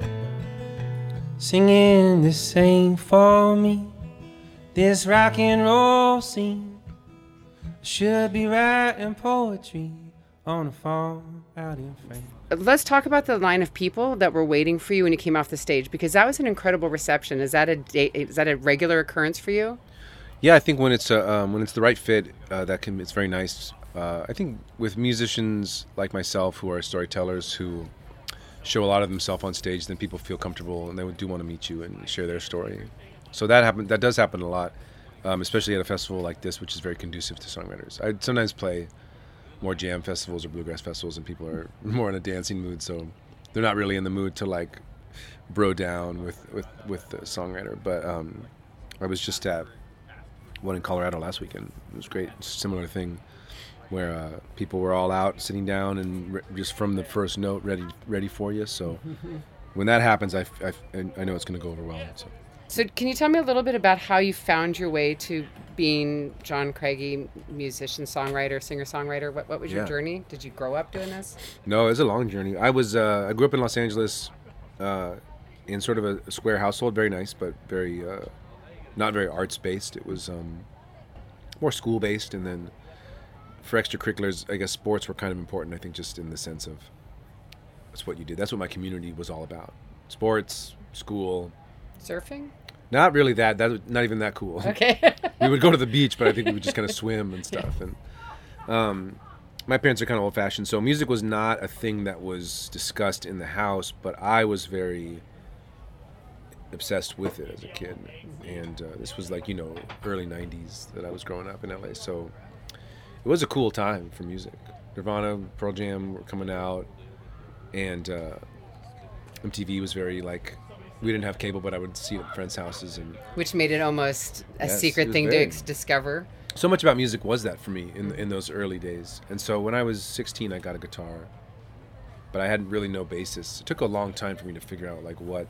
Speaker 5: singing this ain't for me, this rock and roll scene. Should be writing poetry on a farm out in France.
Speaker 1: Let's talk about the line of people that were waiting for you when you came off the stage, because that was an incredible reception. Is that a da- is that a regular occurrence for you?
Speaker 6: Yeah, I think when it's a, um, when it's the right fit, uh, that can it's very nice. Uh, I think with musicians like myself who are storytellers who show a lot of themselves on stage, then people feel comfortable and they do want to meet you and share their story. So that happen that does happen a lot, um, especially at a festival like this, which is very conducive to songwriters. I sometimes play more jam festivals or bluegrass festivals and people are more in a dancing mood, so they're not really in the mood to like bro down with with with the songwriter. But um I was just at one in Colorado last weekend. It was great. Similar thing where uh people were all out sitting down and re- just from the first note ready ready for you. So when that happens, I, I, I know it's going to go over well. So.
Speaker 1: So can you tell me a little bit about how you found your way to being John Craigie, musician, songwriter, singer-songwriter? What what was your
Speaker 6: Yeah.
Speaker 1: journey? Did you grow up doing this?
Speaker 6: No, it was a long journey. I was uh, I grew up in Los Angeles uh, in sort of a, a square household, very nice, but very uh, not very arts-based. It was um, more school-based, and then for extracurriculars, I guess sports were kind of important, I think, just in the sense of that's what you did. That's what my community was all about. Sports, school.
Speaker 1: Surfing?
Speaker 6: Not really that. That was not even that cool.
Speaker 1: Okay.
Speaker 6: We would go to the beach, but I think we would just kind of swim and stuff. And um, my parents are kind of old-fashioned, so music was not a thing that was discussed in the house, but I was very obsessed with it as a kid. And uh, this was like, you know, early nineties that I was growing up in L A, so it was a cool time for music. Nirvana, Pearl Jam were coming out, and uh, M T V was very like, we didn't have cable, but I would see it at friends' houses. And
Speaker 1: Which made it almost a
Speaker 6: Yes, it
Speaker 1: secret
Speaker 6: was
Speaker 1: thing
Speaker 6: very-
Speaker 1: to ex- discover.
Speaker 6: so much about music was that for me in in those early days. And so when I was sixteen, I got a guitar, but I had really no basis. It took a long time for me to figure out like what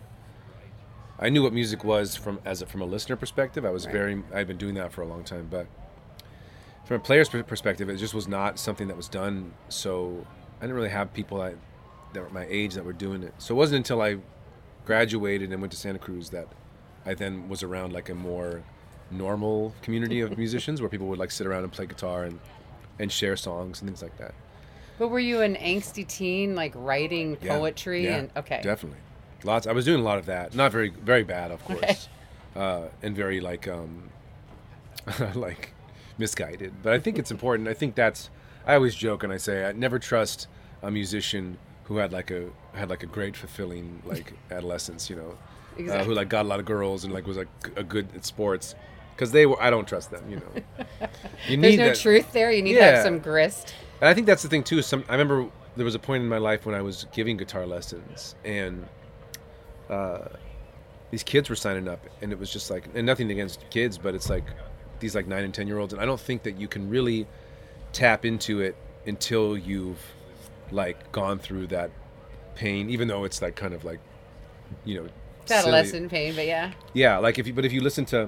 Speaker 6: I knew what music was from as a, from a listener perspective. I was
Speaker 1: Right.
Speaker 6: very I've been doing that for a long time, but from a player's per- perspective, it just was not something that was done. So I didn't really have people that that were my age that were doing it. So it wasn't until I graduated and went to Santa Cruz that I then was around like a more normal community of musicians where people would like sit around and play guitar and and share songs and things like that.
Speaker 1: But were you an angsty teen, like writing
Speaker 6: Yeah,
Speaker 1: poetry?
Speaker 6: yeah,
Speaker 1: and Okay.
Speaker 6: definitely lots. I was doing a lot of that. Not very very bad, of course,
Speaker 1: Okay.
Speaker 6: uh, and very like um like misguided. But I think it's important. I think that's I always joke and I say I never trust a musician who had like a had like a great fulfilling like adolescence, you know, uh,
Speaker 1: Exactly.
Speaker 6: who like got a lot of girls and like was like a good at sports, because they were I don't trust them, you know. You
Speaker 1: There's
Speaker 6: need
Speaker 1: no
Speaker 6: that.
Speaker 1: truth there. You need to have
Speaker 6: Yeah.
Speaker 1: some grist.
Speaker 6: And I think that's the thing too. Some I remember there was a point in my life when I was giving guitar lessons, and uh, these kids were signing up, and it was just like, and nothing against kids, but it's like these like nine and ten year olds, and I don't think that you can really tap into it until you've like gone through that pain, even though it's like kind of like, you know,
Speaker 1: It's
Speaker 6: silly.
Speaker 1: adolescent pain, but yeah.
Speaker 6: Yeah, like if you, but if you listen to,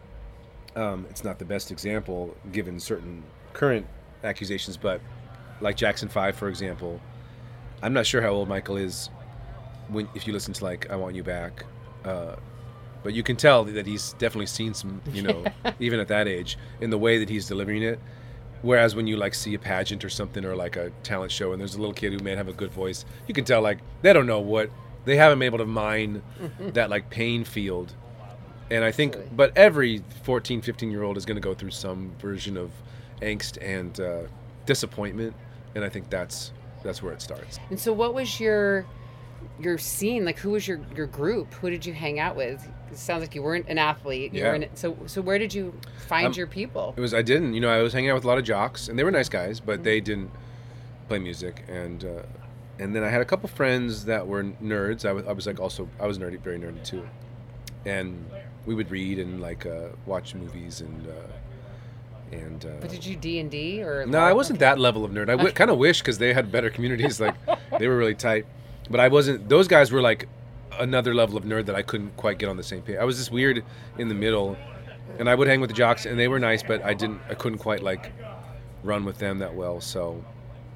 Speaker 6: um, it's not the best example given certain current accusations, but like Jackson five, for example, I'm not sure how old Michael is when if you listen to like I Want You Back, uh, but you can tell that he's definitely seen some, you know, even at that age, in the way that he's delivering it. Whereas when you like see a pageant or something or like a talent show and there's a little kid who may have a good voice, you can tell like they don't know what they haven't been able to mine that like pain field. And I think,
Speaker 1: Absolutely.
Speaker 6: but every fourteen, fifteen year old is going to go through some version of angst and uh, disappointment. And I think that's that's where it starts.
Speaker 1: And so what was your your scene? Like, who was your, your group? Who did you hang out with? It sounds like you weren't an athlete. You
Speaker 6: Yeah.
Speaker 1: weren't, so so where did you find
Speaker 6: Um,
Speaker 1: your people?
Speaker 6: It was I didn't, you know, I was hanging out with a lot of jocks, and they were nice guys, but they didn't play music. And uh, and then I had a couple friends that were nerds. I was I was like also I was nerdy, very nerdy too. And we would read and like uh, watch movies and uh, and. Uh,
Speaker 1: But did you D and D or?
Speaker 6: No, I wasn't that level of nerd. I w- kind of wish because they had better communities. Like they were really tight, but I wasn't. Those guys were like another level of nerd that I couldn't quite get on the same page. I was just weird in the middle, and I would hang with the jocks, and they were nice, but I didn't. I couldn't quite like run with them that well. So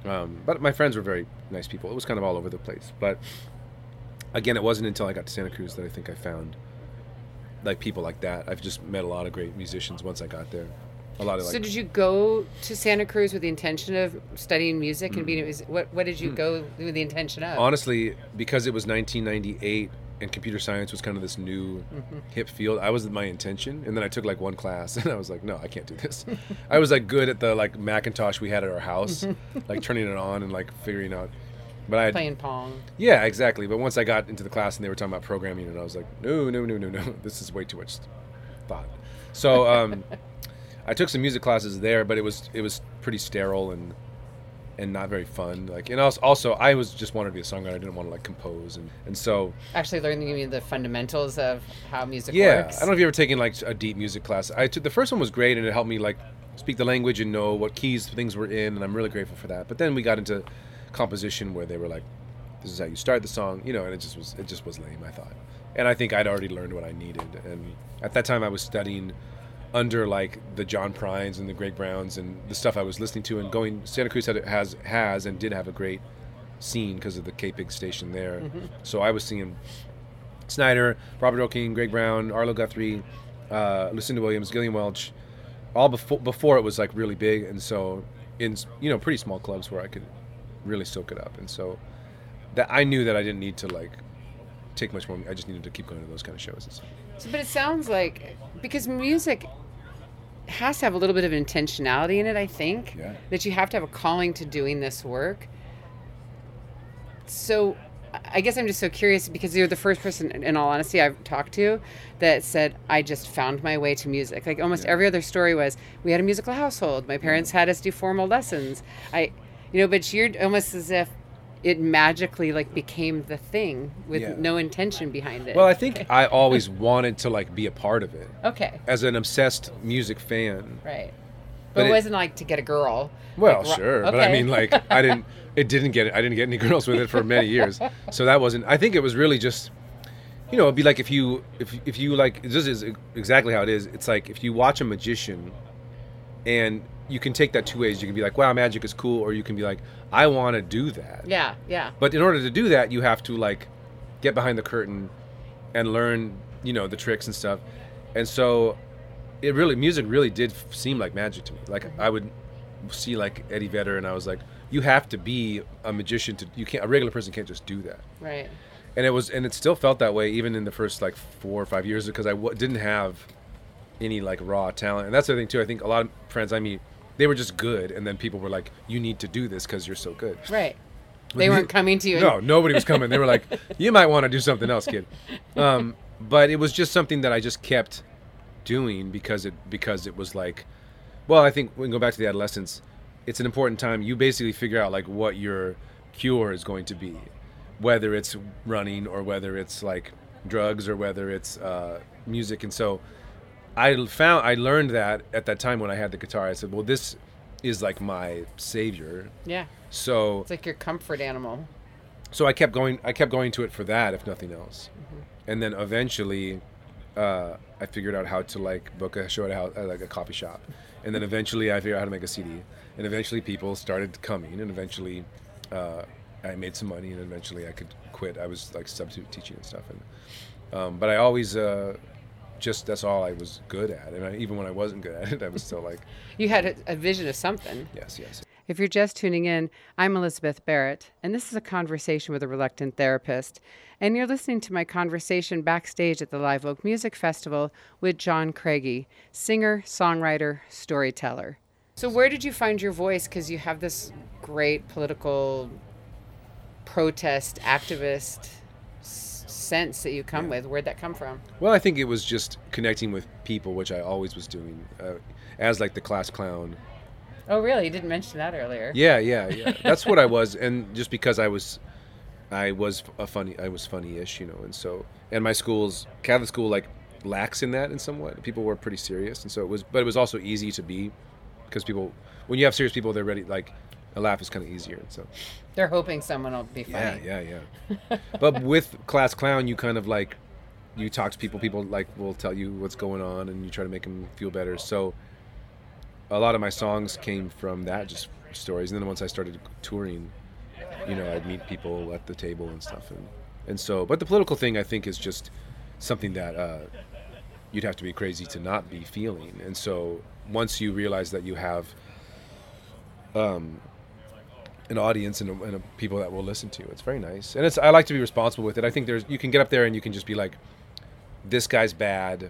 Speaker 6: Um, but my friends were very nice people. It was kind of all over the place. But again, it wasn't until I got to Santa Cruz that I think I found like people like that. I've just met a lot of great musicians once I got there. A lot of like.
Speaker 1: So did you go to Santa Cruz with the intention of studying music and being? What what did you go with the intention of?
Speaker 6: Honestly, because it was nineteen ninety-eight and computer science was kind of this new
Speaker 1: Mm-hmm.
Speaker 6: hip field, I was my intention, and then I took like one class, and I was like, no, I can't do this. I was like good at the like Macintosh we had at our house, like turning it on and like figuring out. But I had,
Speaker 1: Playing Pong.
Speaker 6: yeah, exactly. But once I got into the class and they were talking about programming, and I was like, no, no, no, no, no, this is way too much thought. So um, I took some music classes there, but it was it was pretty sterile and and not very fun. Like, and also, also I was just wanted to be a songwriter. I didn't want to like compose, and and so
Speaker 1: Actually learning the fundamentals of how music
Speaker 6: yeah.
Speaker 1: works.
Speaker 6: I don't know if you ever taken like a deep music class. I took the first one was great, and it helped me like speak the language and know what keys things were in, and I'm really grateful for that. But then we got into composition where they were like, this is how you start the song, you know, and it just was it just was lame, I thought. And I think I'd already learned what I needed, and at that time I was studying under like the John Prines and the Greg Browns and the stuff I was listening to, and going Santa Cruz had, has has and did have a great scene because of the K-Pig station there. Mm-hmm. So I was seeing Snyder, Robert Earl King, Greg Brown, Arlo Guthrie, uh, Lucinda Williams, Gillian Welch, all before before it was like really big, and so in you know pretty small clubs where I could really soak it up. And so that I knew that I didn't need to like take much more. I just needed to keep going to those kind of shows and stuff.
Speaker 1: So, but it sounds like, because music has to have a little bit of intentionality in it, I think.
Speaker 6: Yeah.
Speaker 1: That you have to have a calling to doing this work. So I guess I'm just so curious, because you're the first person, in all honesty, I've talked to that said, I just found my way to music. Like almost
Speaker 6: Yeah.
Speaker 1: every other story was, we had a musical household. My parents had us do formal lessons. I, you know, but you're almost as if it magically like became the thing with
Speaker 6: Yeah.
Speaker 1: no intention behind it.
Speaker 6: Well, I think I always wanted to like be a part of it
Speaker 1: Okay.
Speaker 6: as an obsessed music fan.
Speaker 1: Right. But,
Speaker 6: But
Speaker 1: it
Speaker 6: it-
Speaker 1: wasn't like to get a girl.
Speaker 6: Well,
Speaker 1: Like, ro-
Speaker 6: sure, but I
Speaker 1: okay.
Speaker 6: mean, like, I didn't. It didn't get. I didn't get any girls with it for many years. So that wasn't. I think it was really just. You know, it'd be like if you, if if you like. This is exactly how it is. It's like if you watch a magician, and you can take that two ways. You can be like, "Wow, magic is cool," or you can be like, "I want to do that."
Speaker 1: Yeah, yeah.
Speaker 6: But in order to do that, you have to like get behind the curtain and learn, you know, the tricks and stuff. And so, it really, music really did f- seem like magic to me. Like I would see like Eddie Vedder, and I was like, you have to be a magician to. You can't. A regular person can't just do that.
Speaker 1: Right.
Speaker 6: And it was, and it still felt that way even in the first like four or five years because I w- didn't have any like raw talent. And that's the thing too. I think a lot of friends I meet, they were just good, and then people were like, you need to do this because you're so good.
Speaker 1: Right.
Speaker 6: With
Speaker 1: They
Speaker 6: me-
Speaker 1: weren't coming to you.
Speaker 6: No, nobody was coming. They were like, you might want to do something else, kid. Um, but it was just something that I just kept doing because it because it was like, well, I think we can go back to the adolescence. It's an important time. You basically figure out like what your cure is going to be, whether it's running or whether it's like drugs or whether it's uh, music. And so I found I learned that at that time when I had the guitar. I said, well, this is like my savior.
Speaker 1: Yeah.
Speaker 6: So
Speaker 1: It's like your comfort animal.
Speaker 6: so I kept going. I kept going to it for that, if nothing else. And then eventually, uh, I figured out how to like book a show at a house, at like a coffee shop. And then eventually, I figured out how to make a C D. And eventually, people started coming. And eventually, uh, I made some money. And eventually, I could quit. I was like substitute teaching and stuff. And um, but I always uh, just that's all I was good at. And I, even when I wasn't good at it, I was still like,
Speaker 1: You had a, a vision of something.
Speaker 6: yes, yes.
Speaker 1: If you're just tuning in, I'm Elizabeth Barrett, and this is a conversation with a reluctant therapist. And you're listening to my conversation backstage at the Live Oak Music Festival with John Craigie, singer, songwriter, storyteller. So where did you find your voice? Because you have this great political protest activist s- sense that you come with. Where'd that come from?
Speaker 6: Well, I think it was just connecting with people, which I always was doing, uh, as like the class clown.
Speaker 1: Oh, really? You didn't mention that earlier.
Speaker 6: Yeah, yeah, yeah. That's what I was, and just because I was, I was a funny, I was funny-ish, you know, and so, and my school's Catholic school like lacks in that in some way. People were pretty serious, and so it was, but it was also easy to be, because people, when you have serious people, they're ready. Like, a laugh is kind of easier, and so.
Speaker 1: They're hoping someone will be
Speaker 6: Yeah,
Speaker 1: funny.
Speaker 6: yeah, yeah. But with class clown, you kind of like, you talk to people. People like will tell you what's going on, and you try to make them feel better. So. A lot of my songs came from that, just stories. And then once I started touring, you know, I'd meet people at the table and stuff. And, and so, but the political thing, I think, is just something that uh, you'd have to be crazy to not be feeling. And so once you realize that you have um, an audience and, a, and a people that will listen to you, it's very nice. And it's, I like to be responsible with it. I think there's, you can get up there and you can just be like, this guy's bad,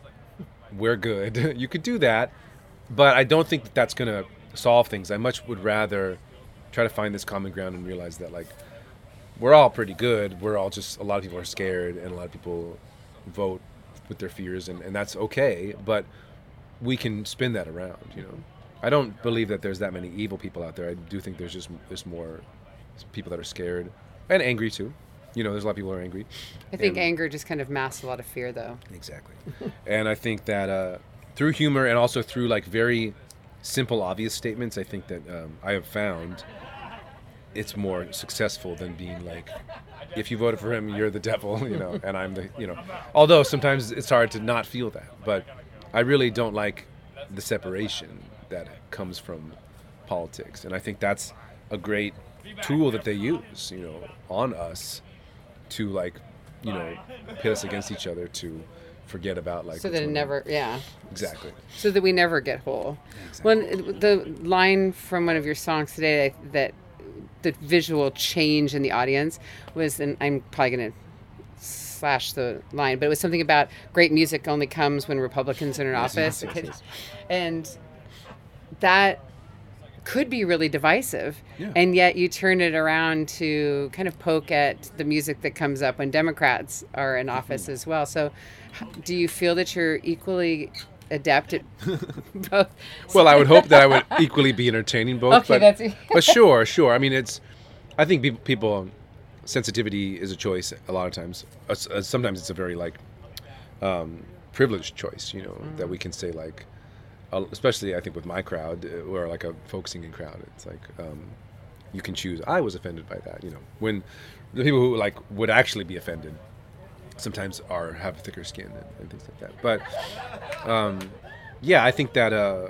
Speaker 6: we're good. You could do that, but I don't think that that's going to solve things. I much would rather try to find this common ground and realize that, like, we're all pretty good. We're all just, a lot of people are scared and a lot of people vote with their fears, and, and that's okay, but we can spin that around, you know. I don't believe that there's that many evil people out there. I do think there's just there's more people that are scared and angry too. You know, there's a lot of people who are angry.
Speaker 1: I think
Speaker 6: and,
Speaker 1: anger just kind of masks a lot of fear, though.
Speaker 6: Exactly. And I think that uh, through humor and also through like very simple, obvious statements, I think that um, I have found it's more successful than being like, if you voted for him, you're the devil, you know, and I'm the, you know. Although sometimes it's hard to not feel that, but I really don't like the separation that comes from politics, and I think that's a great tool that they use, you know, on us to, like, you know, pit us against each other to forget about, like,
Speaker 1: so that it never, yeah,
Speaker 6: exactly,
Speaker 1: so that we never get whole.
Speaker 6: Exactly.
Speaker 1: Well, the line from one of your songs today that the visual change in the audience was, and I'm probably going to slash the line, but it was something about great music only comes when Republicans are in
Speaker 6: Yes,
Speaker 1: office.
Speaker 6: yes, yes, yes.
Speaker 1: And that could be really divisive.
Speaker 6: Yeah.
Speaker 1: And yet you turn it around to kind of poke at the music that comes up when Democrats are in office
Speaker 6: Mm-hmm.
Speaker 1: as well. So h- do you feel that you're equally adept at both?
Speaker 6: Well, I would hope that I would equally be entertaining both.
Speaker 1: Okay,
Speaker 6: but,
Speaker 1: that's-
Speaker 6: but sure, sure. I mean, it's, I think people, people, sensitivity is a choice a lot of times. Uh, s- uh, sometimes it's a very, like, um, privileged choice, you know, mm. that we can say, like, uh, especially I think with my crowd, uh, or like a folk singing crowd, it's like, um, you can choose. I was offended by that, you know, when the people who, like, would actually be offended sometimes are, have thicker skin and, and things like that. But, um, yeah, I think that, uh,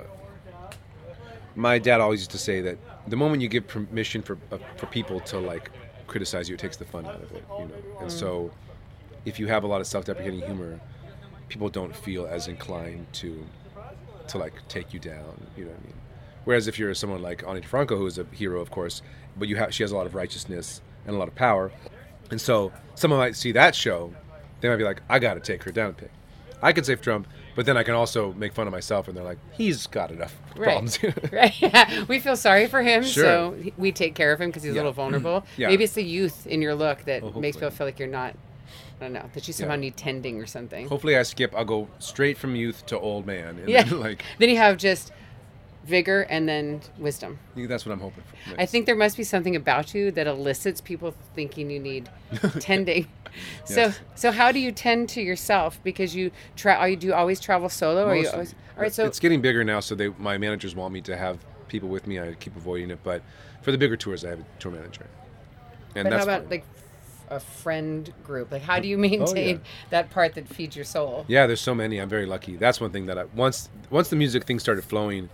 Speaker 6: my dad always used to say that the moment you give permission for uh, for people to, like, criticize you, it takes the fun out of it, you know. And so if you have a lot of self-deprecating humor, people don't feel as inclined to to like take you down, you know what I mean? Whereas if you're someone like Ani DeFranco, who is a hero, of course, but you have she has a lot of righteousness and a lot of power, and so someone might see that show, they might be like, I got to take her down a peg. I could save Trump, but then I can also make fun of myself, and they're like, he's got enough problems.
Speaker 1: Right. Right. Yeah. We feel sorry for him,
Speaker 6: Sure.
Speaker 1: so he- we take care of him because he's
Speaker 6: Yeah.
Speaker 1: a little vulnerable.
Speaker 6: Yeah.
Speaker 1: Maybe it's the youth in your look that
Speaker 6: Well,
Speaker 1: makes
Speaker 6: hopefully.
Speaker 1: people feel like you're not, I don't know, that you somehow
Speaker 6: Yeah.
Speaker 1: need tending or something.
Speaker 6: Hopefully I skip, I'll go straight from youth to old man. And
Speaker 1: Yeah.
Speaker 6: then, like,
Speaker 1: Then you have just vigor and then wisdom.
Speaker 6: I think that's what I'm hoping for.
Speaker 1: I think there must be something about you that elicits people thinking you need tending. So,
Speaker 6: Yes.
Speaker 1: so how do you tend to yourself? Because you try, are you do you always travel solo, or you
Speaker 6: Mostly.
Speaker 1: always? All right, so
Speaker 6: it's getting bigger now, so they my managers want me to have people with me. I keep avoiding it, but for the bigger tours, I have a tour manager. And
Speaker 1: but how
Speaker 6: that's
Speaker 1: about
Speaker 6: fine.
Speaker 1: like a friend group? Like, how do you maintain
Speaker 6: yeah.
Speaker 1: that part that feeds your soul?
Speaker 6: Yeah, there's so many. I'm very lucky. That's one thing that I once once the music thing started flowing.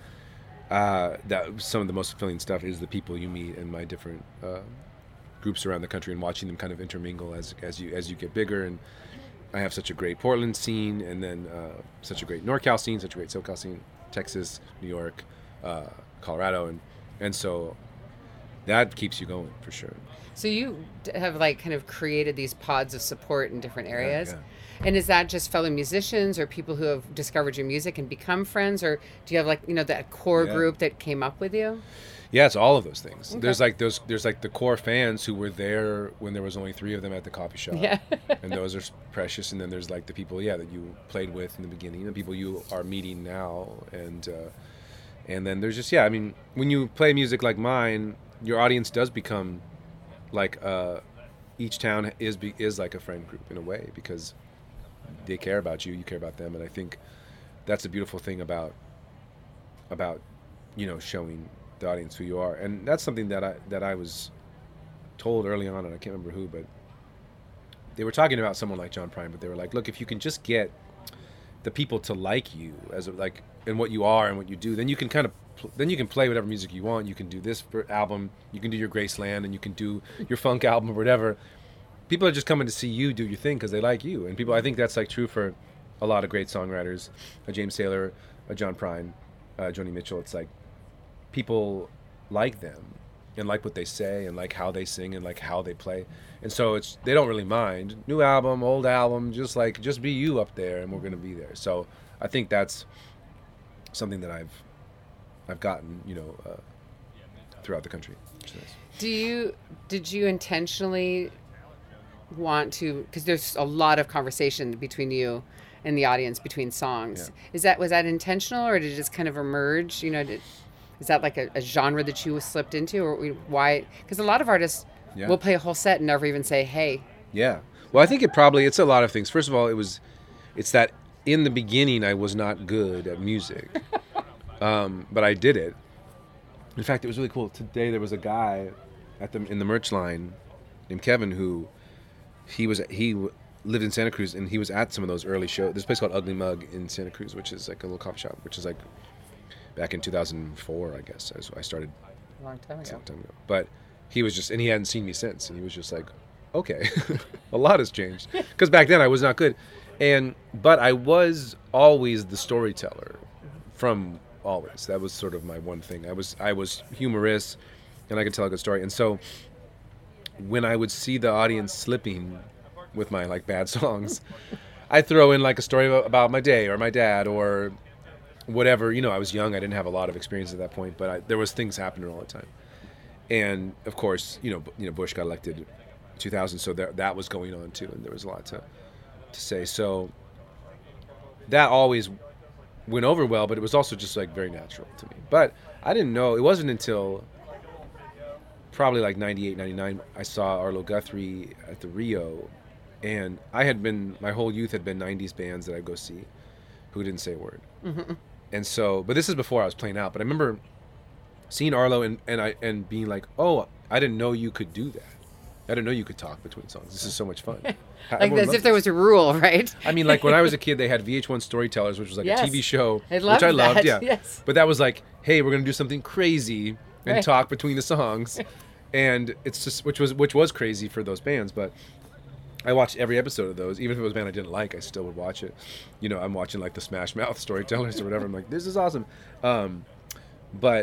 Speaker 6: Uh, that was some of the most fulfilling stuff is the people you meet in my different uh, groups around the country and watching them kind of intermingle as as you as you get bigger. And I have such a great Portland scene, and then uh, such a great NorCal scene, such a great SoCal scene, Texas, New York, uh, Colorado, and and so that keeps you going for sure.
Speaker 1: So you d- have like kind of created these pods of support in different areas.
Speaker 6: yeah.
Speaker 1: And is that just fellow musicians or people who have discovered your music and become friends, or do you have like, you know, that core
Speaker 6: Yeah.
Speaker 1: group that came up with you?
Speaker 6: Yeah, it's all of those things.
Speaker 1: Okay.
Speaker 6: There's like those. There's like the core fans who were there when there was only three of them at the coffee shop.
Speaker 1: Yeah.
Speaker 6: And those are precious. And then there's like the people, yeah, that you played with in the beginning, the people you are meeting now, and uh, and then there's just yeah. I mean, when you play music like mine, your audience does become like uh, each town is be, is like a friend group in a way, because they care about you, you care about them, and I think that's a beautiful thing about about you know showing the audience who you are. And that's something that I that I was told early on, and I can't remember who, but they were talking about someone like John Prine, but they were like, look, if you can just get the people to like you as a, like and what you are and what you do, then you can kind of pl- then you can play whatever music you want. You can do this for album, you can do your Graceland, and you can do your funk album or whatever. People are just coming to see you do your thing because they like you. And people, I think that's like true for a lot of great songwriters, a James Taylor, a John Prine, uh, Joni Mitchell. It's like people like them and like what they say and like how they sing and like how they play. And so it's they don't really mind. New album, old album, just like just be you up there and we're going to be there. So I think that's something that I've I've gotten, you know, uh, throughout the country. Which is nice.
Speaker 1: Do you did you intentionally want to, because there's a lot of conversation between you and the audience between songs.
Speaker 6: Yeah.
Speaker 1: Is that was that intentional, or did it just kind of emerge? You know, did, is that like a, a genre that you slipped into, or we, why? Because a lot of artists
Speaker 6: Yeah.
Speaker 1: will play a whole set and never even say, "Hey."
Speaker 6: Yeah. Well, I think it probably it's a lot of things. First of all, it was it's that in the beginning I was not good at music. um, but I did it. In fact, it was really cool. Today there was a guy at the in the merch line named Kevin who he was he w- lived in Santa Cruz, and he was at some of those early shows. There's a place called Ugly Mug in Santa Cruz, which is like a little coffee shop, which is like back in two thousand four, I guess. I, I started
Speaker 1: A long time
Speaker 6: a
Speaker 1: ago.
Speaker 6: long time ago. But he was just, and he hadn't seen me since, and he was just like, okay, a lot has changed. Because back then I was not good, and but I was always the storyteller from always. That was sort of my one thing. I was I was humorous, and I could tell a good story. And so when I would see the audience slipping with my like bad songs, I'd throw in like a story about my day or my dad or whatever. You know, I was young. I didn't have a lot of experience at that point, but I, there was things happening all the time. And of course, you know, you know, Bush got elected in two thousand, so there, that was going on too, and there was a lot to to say. So that always went over well, but it was also just like very natural to me. But I didn't know. It wasn't until probably like ninety-eight, ninety-nine, I saw Arlo Guthrie at the Rio, and I had been, my whole youth had been nineties bands that I'd go see who didn't say a word.
Speaker 1: Mm-hmm.
Speaker 6: And so, but this is before I was playing out, but I remember seeing Arlo and, and I and being like, oh, I didn't know you could do that. I didn't know you could talk between songs. This is so much fun.
Speaker 1: Like
Speaker 6: Everyone
Speaker 1: as
Speaker 6: loved
Speaker 1: if there
Speaker 6: this.
Speaker 1: was a rule, right?
Speaker 6: I mean, like when I was a kid, they had V H one Storytellers, which was like
Speaker 1: Yes.
Speaker 6: a T V show,
Speaker 1: I
Speaker 6: which
Speaker 1: loved
Speaker 6: I loved.
Speaker 1: that,
Speaker 6: Yeah,
Speaker 1: yes.
Speaker 6: But that was like, hey, we're gonna do something crazy and
Speaker 1: Right.
Speaker 6: talk between the songs, and it's just which was which was crazy for those bands. But I watched every episode of those, even if it was a band I didn't like, I still would watch it. You know, I'm watching like the Smash Mouth Storytellers or whatever. I'm like, this is awesome. Um, but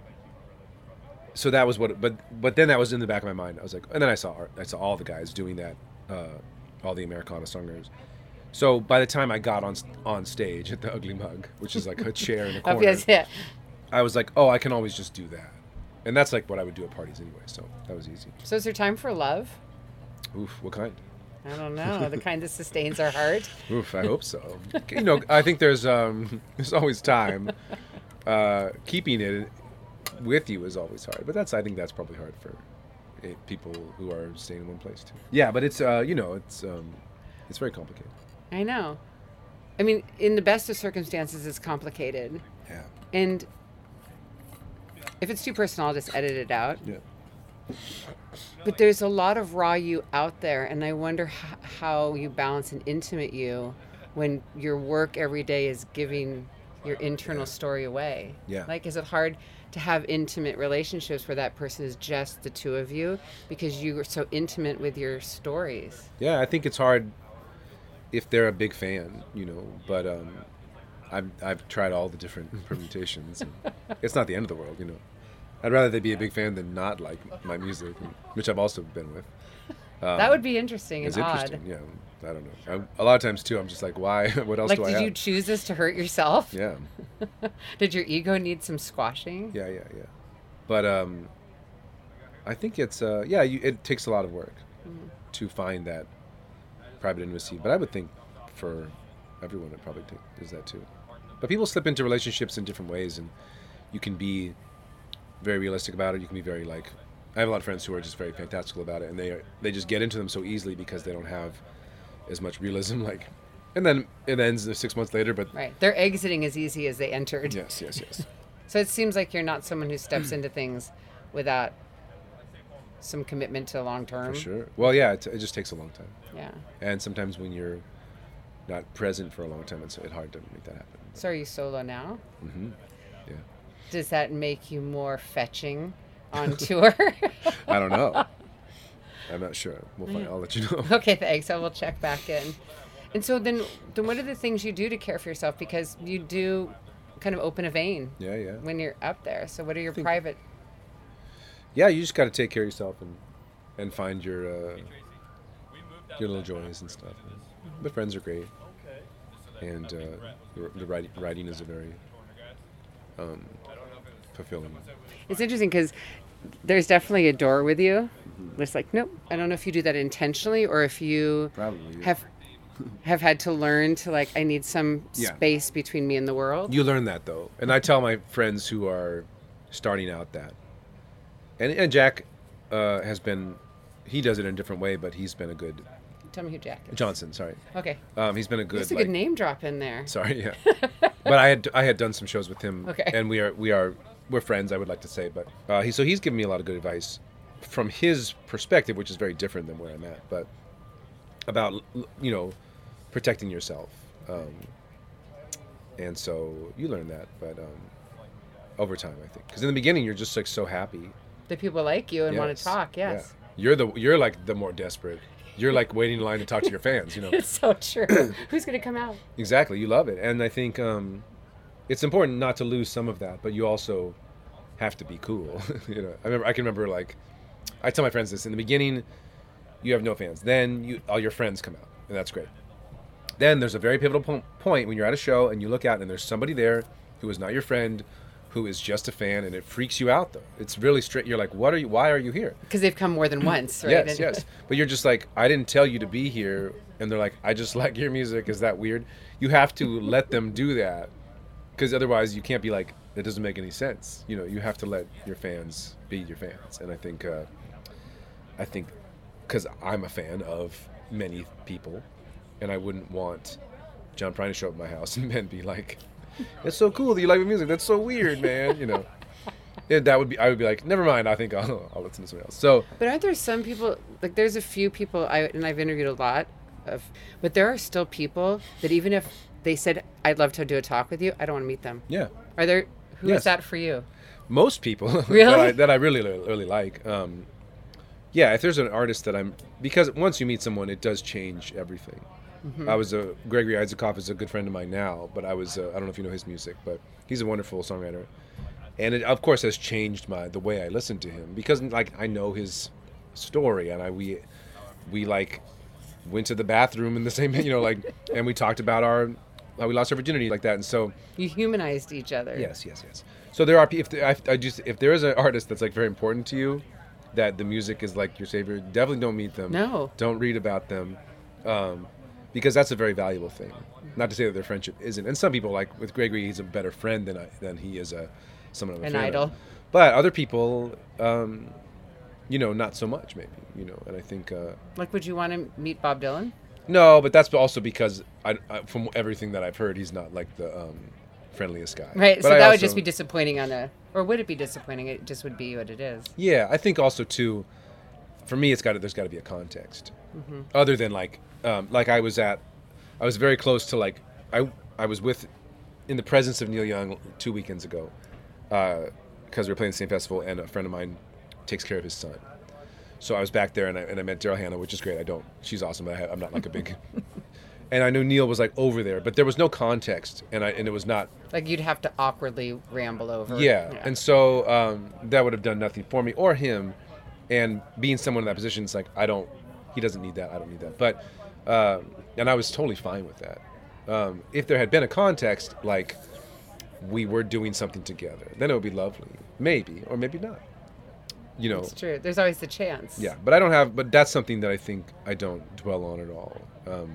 Speaker 6: so that was what. But but then that was in the back of my mind. I was like, and then I saw I saw all the guys doing that, uh, all the Americana songwriters. So by the time I got on on stage at the Ugly Mug, which is like a chair in a corner,
Speaker 1: Oh, yes, yeah.
Speaker 6: I was like, oh, I can always just do that, and that's like what I would do at parties anyway. So that was easy.
Speaker 1: So is there time for love?
Speaker 6: Oof, what kind?
Speaker 1: I don't know. The kind that sustains our heart.
Speaker 6: Oof, I hope so. You know, I think there's um, there's always time. Uh, keeping it with you is always hard, but that's I think that's probably hard for eh, people who are staying in one place too. Yeah, but it's uh, you know, it's um, it's very complicated.
Speaker 1: I know. I mean, in the best of circumstances, it's complicated.
Speaker 6: Yeah.
Speaker 1: And if it's too personal, I'll just edit it out.
Speaker 6: Yeah.
Speaker 1: But there's a lot of raw you out there, and I wonder h- how you balance an intimate you when your work every day is giving your internal story away.
Speaker 6: Yeah.
Speaker 1: Like, is it hard to have intimate relationships where that person is just the two of you because you are so intimate with your stories?
Speaker 6: Yeah, I think it's hard if they're a big fan, you know, but um, I've, I've tried all the different permutations. And it's not the end of the world, you know. I'd rather they be a big fan than not like my music, which I've also been with. Um,
Speaker 1: That would be interesting
Speaker 6: It's
Speaker 1: and odd.
Speaker 6: interesting, yeah. I don't know. I, a lot of times, too, I'm just like, why? What else
Speaker 1: Like,
Speaker 6: do I
Speaker 1: did
Speaker 6: have?
Speaker 1: you choose this to hurt yourself?
Speaker 6: Yeah,
Speaker 1: Did your ego need some squashing?
Speaker 6: yeah, yeah, yeah. But um, I think it's, uh, yeah, you, it takes a lot of work
Speaker 1: Mm.
Speaker 6: to find that private intimacy. But I would think for everyone it probably take, is that too. But people slip into relationships in different ways, and you can be very realistic about it. You can be very like, I have a lot of friends who are just very fantastical about it, and they are, they just get into them so easily because they don't have as much realism. Like, and then it ends six months later. But
Speaker 1: Right. They're exiting as easy as they entered.
Speaker 6: yes, yes, yes.
Speaker 1: So it seems like you're not someone who steps into things without some commitment to long term.
Speaker 6: For sure. Well, yeah, it, it just takes a long time,
Speaker 1: Yeah.
Speaker 6: and sometimes when you're not present for a long time, it's, it's hard to make that happen.
Speaker 1: So are you solo now?
Speaker 6: hmm Yeah.
Speaker 1: does that make you more fetching on tour?
Speaker 6: I don't know. I'm not sure. We'll find. I'll let you know.
Speaker 1: Okay, thanks. I will check back in. And so then, then what are the things you do to care for yourself? Because you do kind of open a vein
Speaker 6: Yeah, yeah.
Speaker 1: when you're up there. So what are your
Speaker 6: think-
Speaker 1: private?
Speaker 6: Yeah, you just got to take care of yourself and and find your uh, your little joys and stuff. The friends are great, and uh, the, the writing, writing is a very um, fulfilling.
Speaker 1: It's interesting because there's definitely a door with you. It's like, nope. I don't know if you do that intentionally or if you
Speaker 6: Probably yeah.
Speaker 1: have have had to learn to like, I need some
Speaker 6: Yeah.
Speaker 1: space between me and the world.
Speaker 6: You learn that though, and I tell my friends who are starting out that, and and Jack uh, has been, he does it in a different way, but he's been a good
Speaker 1: Tell me who Jack is.
Speaker 6: Johnson. Sorry,
Speaker 1: Okay.
Speaker 6: um, he's been a good.
Speaker 1: That's a
Speaker 6: like,
Speaker 1: good name drop in there.
Speaker 6: Sorry, yeah. But I had I had done some shows with him,
Speaker 1: Okay.
Speaker 6: and we are we are we're friends. I would like to say, but uh, he so he's given me a lot of good advice from his perspective, which is very different than where I'm at. But about you know protecting yourself, um, and so you learn that, but um, over time, I think, because in the beginning you're just like so happy.
Speaker 1: The people like you and want
Speaker 6: Yes.
Speaker 1: to talk. Yes.
Speaker 6: Yeah. You're the you're like the more desperate. You're like waiting in line to talk to your fans. You know.
Speaker 1: It's so true. Who's going to come out?
Speaker 6: Exactly, you love it, and I think um, it's important not to lose some of that, but you also have to be cool. you know, I remember I can remember like I tell my friends this in the beginning, you have no fans, then you all your friends come out, and that's great. Then there's a very pivotal po- point when you're at a show and you look out and there's somebody there who is not your friend, who is just a fan, and it freaks you out though. It's really straight. You're like, what are you? Why are you here?
Speaker 1: Because they've come more than once, right?
Speaker 6: Yes,
Speaker 1: And-
Speaker 6: yes. But you're just like, I didn't tell you to be here. And they're like, I just like your music. Is that weird? You have to let them do that. Because otherwise you can't be like, it doesn't make any sense. You know, you have to let your fans be your fans. And I think, uh, I think, because I'm a fan of many people, and I wouldn't want John Prine to show up at my house and then be like, it's so cool that you like my music. That's so weird, man. You know, yeah, that would be. I would be like, never mind. I think I'll, I'll listen to somebody else. So.
Speaker 1: But aren't there some people, like there's a few people, I and I've interviewed a lot of, but there are still people that even if they said, I'd love to do a talk with you, I don't want to meet them.
Speaker 6: Yeah.
Speaker 1: Are there, who is
Speaker 6: Yes.
Speaker 1: that for you?
Speaker 6: Most people
Speaker 1: Really?
Speaker 6: that, I, that I really really like. Um, yeah, if there's an artist that I'm, because once you meet someone, it does change everything.
Speaker 1: Mm-hmm.
Speaker 6: I was a Gregory Isaacoff is a good friend of mine now, but I was uh, I don't know if you know his music, but he's a wonderful songwriter, and it of course has changed my the way I listen to him because like I know his story and I we we like went to the bathroom in the same you know like and we talked about our how we lost our virginity like that, and so.
Speaker 1: You humanized each other.
Speaker 6: Yes, yes, yes. So there are pe- if there, I, I just if there is an artist that's like very important to you, that the music is like your savior, definitely don't meet them.
Speaker 1: No.
Speaker 6: Don't read about them, um, because that's a very valuable thing. Not to say that their friendship isn't. And some people like with Gregory, he's a better friend than I, than he is a someone I'm a
Speaker 1: An
Speaker 6: fan
Speaker 1: idol.
Speaker 6: of. But other people, um, you know, not so much maybe. You know, and I think. Uh,
Speaker 1: Like, would you want to meet Bob Dylan?
Speaker 6: no, but that's also because I, I, from everything that I've heard, he's not like the um, friendliest guy.
Speaker 1: Right.
Speaker 6: But
Speaker 1: so
Speaker 6: I
Speaker 1: that would
Speaker 6: also-
Speaker 1: just be disappointing on a, or would it be disappointing? It just would be what it is.
Speaker 6: Yeah, I think also too, for me, it's got to, there's got to be a context, other than like, um, like I was at, I was very close to like, I I was with, in the presence of Neil Young two weekends ago, because we were playing the same festival, and a friend of mine takes care of his son, so I was back there and I and I met Daryl Hannah, which is great. I don't, she's awesome, but I have, I'm not like a big, and I knew Neil was like over there, but there was no context, and I and it was not.
Speaker 1: Like you'd have to awkwardly ramble over.
Speaker 6: Yeah, and so um, that would have done nothing for me or him. And being someone in that position, it's like I don't. He doesn't need that. I don't need that. But um, and I was totally fine with that. Um, if there had been a context, like we were doing something together, then it would be lovely. Maybe or maybe not. You know.
Speaker 1: It's true. There's always the chance.
Speaker 6: Yeah, but I don't have. But that's something that I think I don't dwell on at all. Um,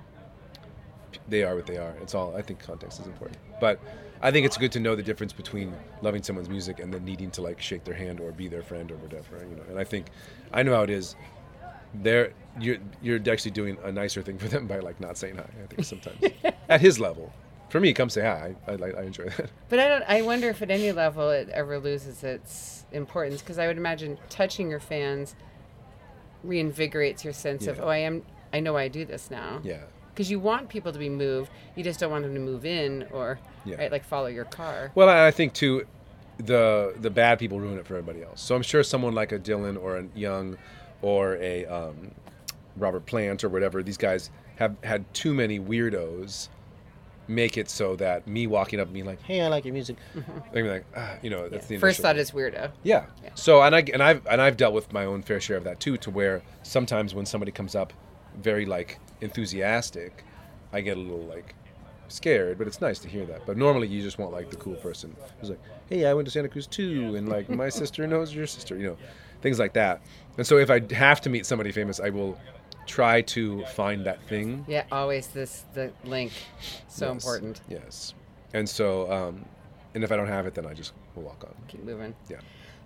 Speaker 6: they are what they are. It's all. I think context is important. But I think it's good to know the difference between loving someone's music and then needing to like shake their hand or be their friend or whatever. You know. And I think I know how it is. They're you're you're actually doing a nicer thing for them by like not saying hi. I think sometimes at his level. For me, come say hi. I I, like, I enjoy that.
Speaker 1: But I don't. I wonder if at any level it ever loses its importance, because I would imagine touching your fans reinvigorates your sense of,
Speaker 6: Yeah.
Speaker 1: oh, I am. I know I do this now.
Speaker 6: Yeah.
Speaker 1: Because you want people to be moved, you just don't want them to move in or
Speaker 6: Yeah.
Speaker 1: right, like follow your car.
Speaker 6: Well, I I think too, the the bad people ruin it for everybody else. So I'm sure someone like a Dylan or a Young or a um, Robert Plant or whatever, these guys have had too many weirdos make it so that me walking up and being like, hey, I like your music, mm-hmm. they're like, ah, you know, that's
Speaker 1: yeah.
Speaker 6: the
Speaker 1: first
Speaker 6: initial
Speaker 1: thought
Speaker 6: thing.
Speaker 1: is weirdo.
Speaker 6: Yeah. yeah. So and I and I've and I've dealt with my own fair share of that too, to where sometimes when somebody comes up very like enthusiastic, I get a little like scared, but it's nice to hear that. But normally you just want like the cool person who's like, hey, I went to Santa Cruz too, and like my sister knows your sister, you know, things like that. And so if I have to meet somebody famous, I will try to find that thing.
Speaker 1: Yeah, always this the link, so
Speaker 6: yes.
Speaker 1: important.
Speaker 6: Yes. And so, um, and if I don't have it, then I just will walk on.
Speaker 1: Keep moving.
Speaker 6: Yeah.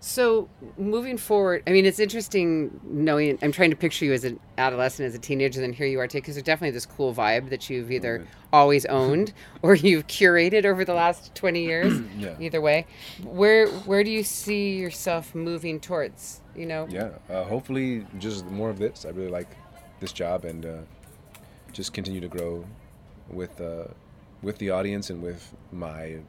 Speaker 1: So moving forward, I mean, it's interesting knowing, I'm trying to picture you as an adolescent, as a teenager, and then here you are, because there's definitely this cool vibe that you've either mm-hmm. always owned or you've curated over the last twenty years.
Speaker 6: Yeah.
Speaker 1: Either way. Where where do you see yourself moving towards, you know?
Speaker 6: Yeah, uh, hopefully just more of this. I really like this job, and uh, just continue to grow with uh, with the audience and with my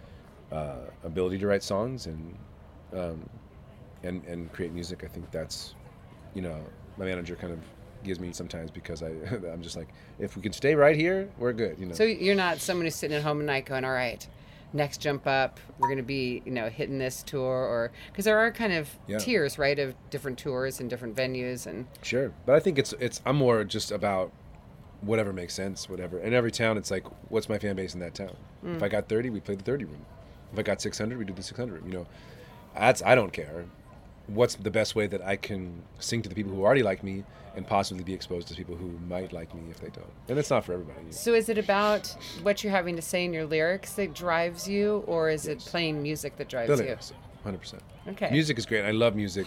Speaker 6: uh, ability to write songs and um, and and create music. I think that's, you know, my manager kind of gives me sometimes, because I I'm just like, if we can stay right here, we're good. You know.
Speaker 1: So you're not someone who's sitting at home at night going, all right, next jump up, we're going to be, you know, hitting this tour, or because there are kind of
Speaker 6: yeah.
Speaker 1: tiers, right, of different tours and different venues. And
Speaker 6: sure, but I think it's it's I'm more just about whatever makes sense, whatever. In every town, it's like, what's my fan base in that town? Mm. If I got thirty, we play the thirty room. If I got six hundred, we do the six hundred room. You know, that's I don't care. What's the best way that I can sing to the people who already like me and possibly be exposed to people who might like me if they don't? And it's not for everybody. You know?
Speaker 1: So is it about what you're having to say in your lyrics that drives you, or is
Speaker 6: yes.
Speaker 1: it playing music that drives
Speaker 6: the
Speaker 1: you?
Speaker 6: lyrics, one hundred percent.
Speaker 1: Okay.
Speaker 6: Music is great. I love music.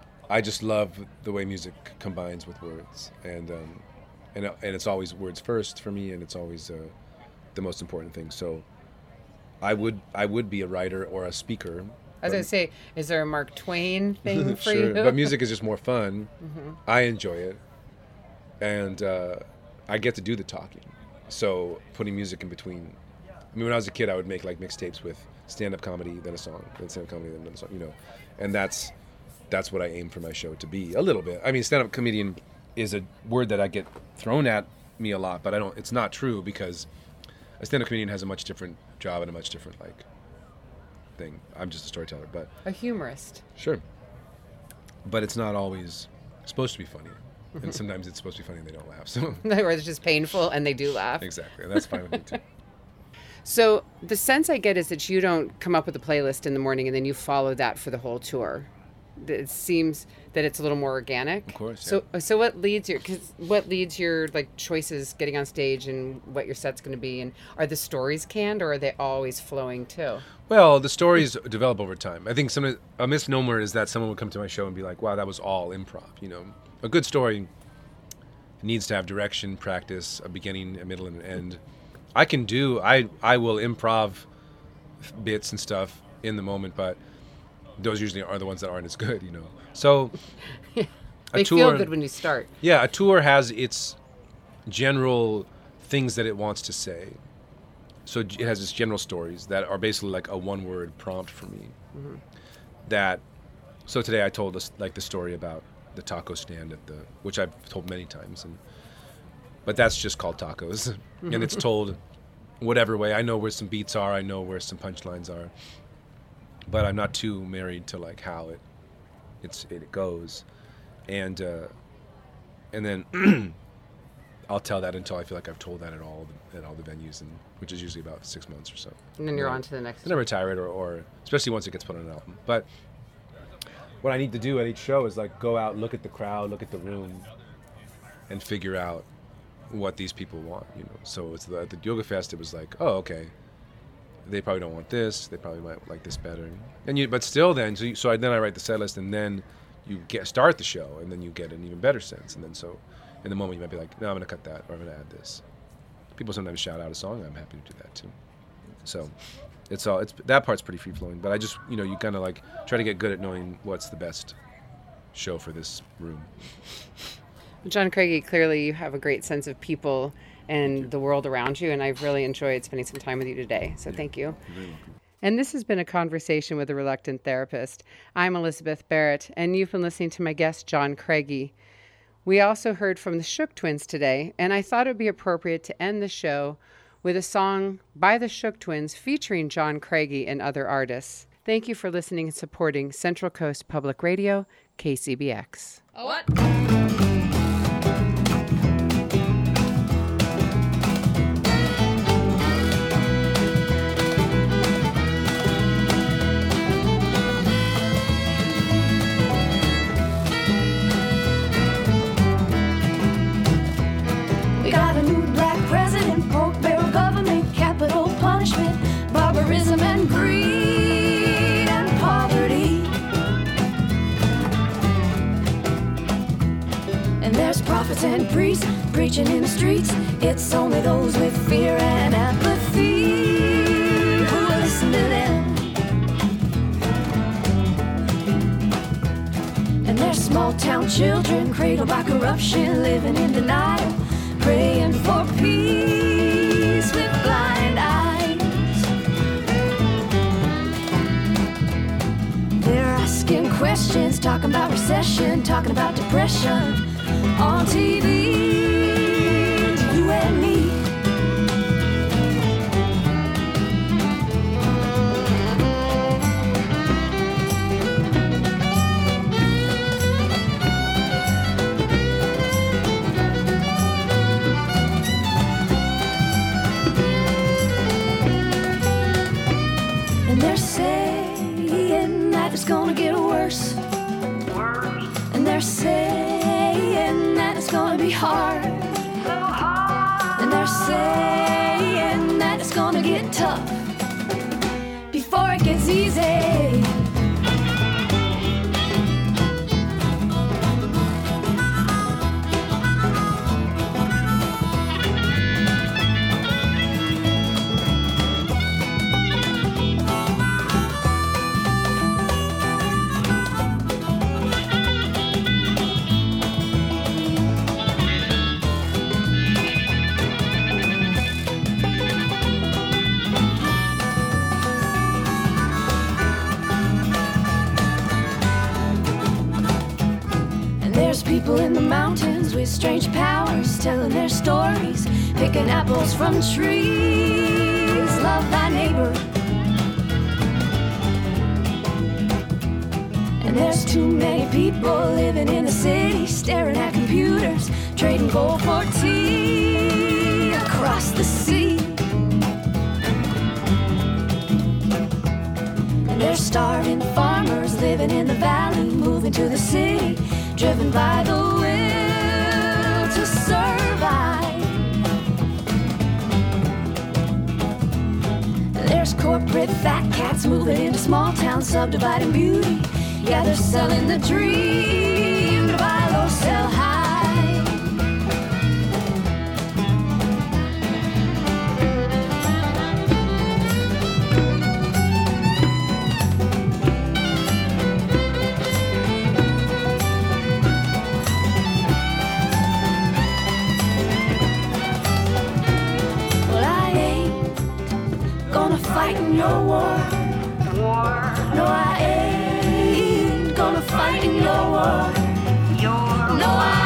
Speaker 6: I just love the way music combines with words. And um, and, and it's always words first for me, and it's always uh, the most important thing. So I would I would be a writer or a speaker.
Speaker 1: I was going to say, is there a Mark Twain thing for
Speaker 6: sure.
Speaker 1: you?
Speaker 6: But music is just more fun.
Speaker 1: Mm-hmm.
Speaker 6: I enjoy it. And uh, I get to do the talking. So putting music in between. I mean, when I was a kid, I would make like mixtapes with stand-up comedy, then a song, then stand-up comedy, then another song, you know. And that's that's what I aim for my show to be, a little bit. I mean, stand-up comedian is a word that I get thrown at me a lot, but I don't. It's not true, because a stand-up comedian has a much different job and a much different, like, thing. I'm just a storyteller, but
Speaker 1: a humorist.
Speaker 6: Sure. But it's not always supposed to be funny, and sometimes it's supposed to be funny and they don't laugh. So
Speaker 1: or it's just painful and they do laugh.
Speaker 6: Exactly, and that's fine with me too.
Speaker 1: So the sense I get is that you don't come up with a playlist in the morning and then you follow that for the whole tour. It seems that it's a little more organic.
Speaker 6: Of course.
Speaker 1: So
Speaker 6: yeah.
Speaker 1: so what leads your cause what leads your like choices getting on stage and what your set's going to be, and are the stories canned or are they always flowing too?
Speaker 6: Well, the stories develop over time. I think some a misnomer is that someone would come to my show and be like, "Wow, that was all improv." You know, a good story needs to have direction, practice, a beginning, a middle, and an end. I can do I I will improv bits and stuff in the moment, but those usually are the ones that aren't as good, you know. So
Speaker 1: they
Speaker 6: a tour,
Speaker 1: feel good when you start.
Speaker 6: Yeah, a tour has its general things that it wants to say. So it has its general stories that are basically like a one-word prompt for me. Mm-hmm. That, so today I told us like the story about the taco stand at the, which I've told many times, and but that's just called tacos, mm-hmm. and it's told whatever way. I know where some beats are, I know where some punchlines are, but I'm not too married to like how it it's it goes, and uh, and then I'll tell that until I feel like I've told that at all the, at all the venues, and which is usually about six months or so.
Speaker 1: And then you're on to the next.
Speaker 6: And I retire it, or, or especially once it gets put on an album. But what I need to do at each show is like go out, look at the crowd, look at the room, and figure out what these people want. You know, so it's the, at the Yoga Fest. It was like, oh, okay, they probably don't want this. They probably might like this better. And you, but still, then so, you, so I, then I write the set list, and then you get start the show, and then you get an even better sense. And then so in the moment you might be like, no, I'm gonna cut that, or I'm gonna add this. People sometimes shout out a song. I'm happy to do that too. So it's all it's that part's pretty free flowing. But I just you know you kind of like try to get good at knowing what's the best show for this room.
Speaker 1: John Craigie, clearly you have a great sense of people and the world around you, and I've really enjoyed spending some time with you today. So thank you.
Speaker 6: You're very welcome.
Speaker 1: And this has been a conversation with a reluctant therapist. I'm Elizabeth Barrett, and you've been listening to my guest, John Craigie. We also heard from the Shook Twins today, and I thought it would be appropriate to end the show with a song by the Shook Twins featuring John Craigie and other artists. Thank you for listening and supporting Central Coast Public Radio, K C B X.
Speaker 2: Oh, what?
Speaker 7: We got a new black president, pork barrel government, capital punishment, barbarism and greed and poverty. And there's prophets and priests preaching in the streets. It's only those with fear and apathy who will listen to them. And there's small town children cradled by corruption, living in denial, praying for peace with blind eyes. They're asking questions, talking about recession, talking about depression on T V to you and me. And they're saying that it's gonna get worse. And they're saying that it's gonna be hard. And they're saying that it's gonna get tough before it gets easy. There's people in the mountains with strange powers, telling their stories, picking apples from trees. Love thy neighbor. And there's too many people living in the city, staring at computers, trading gold for tea across the sea. And there's starving farmers living in the valley, moving to the city, driven by the will to survive. There's corporate fat cats moving into small towns, subdividing beauty. Yeah, they're selling the dream to buy low, sell high. Fighting your war. War. No, I ain't gonna fight in your war. Your no, I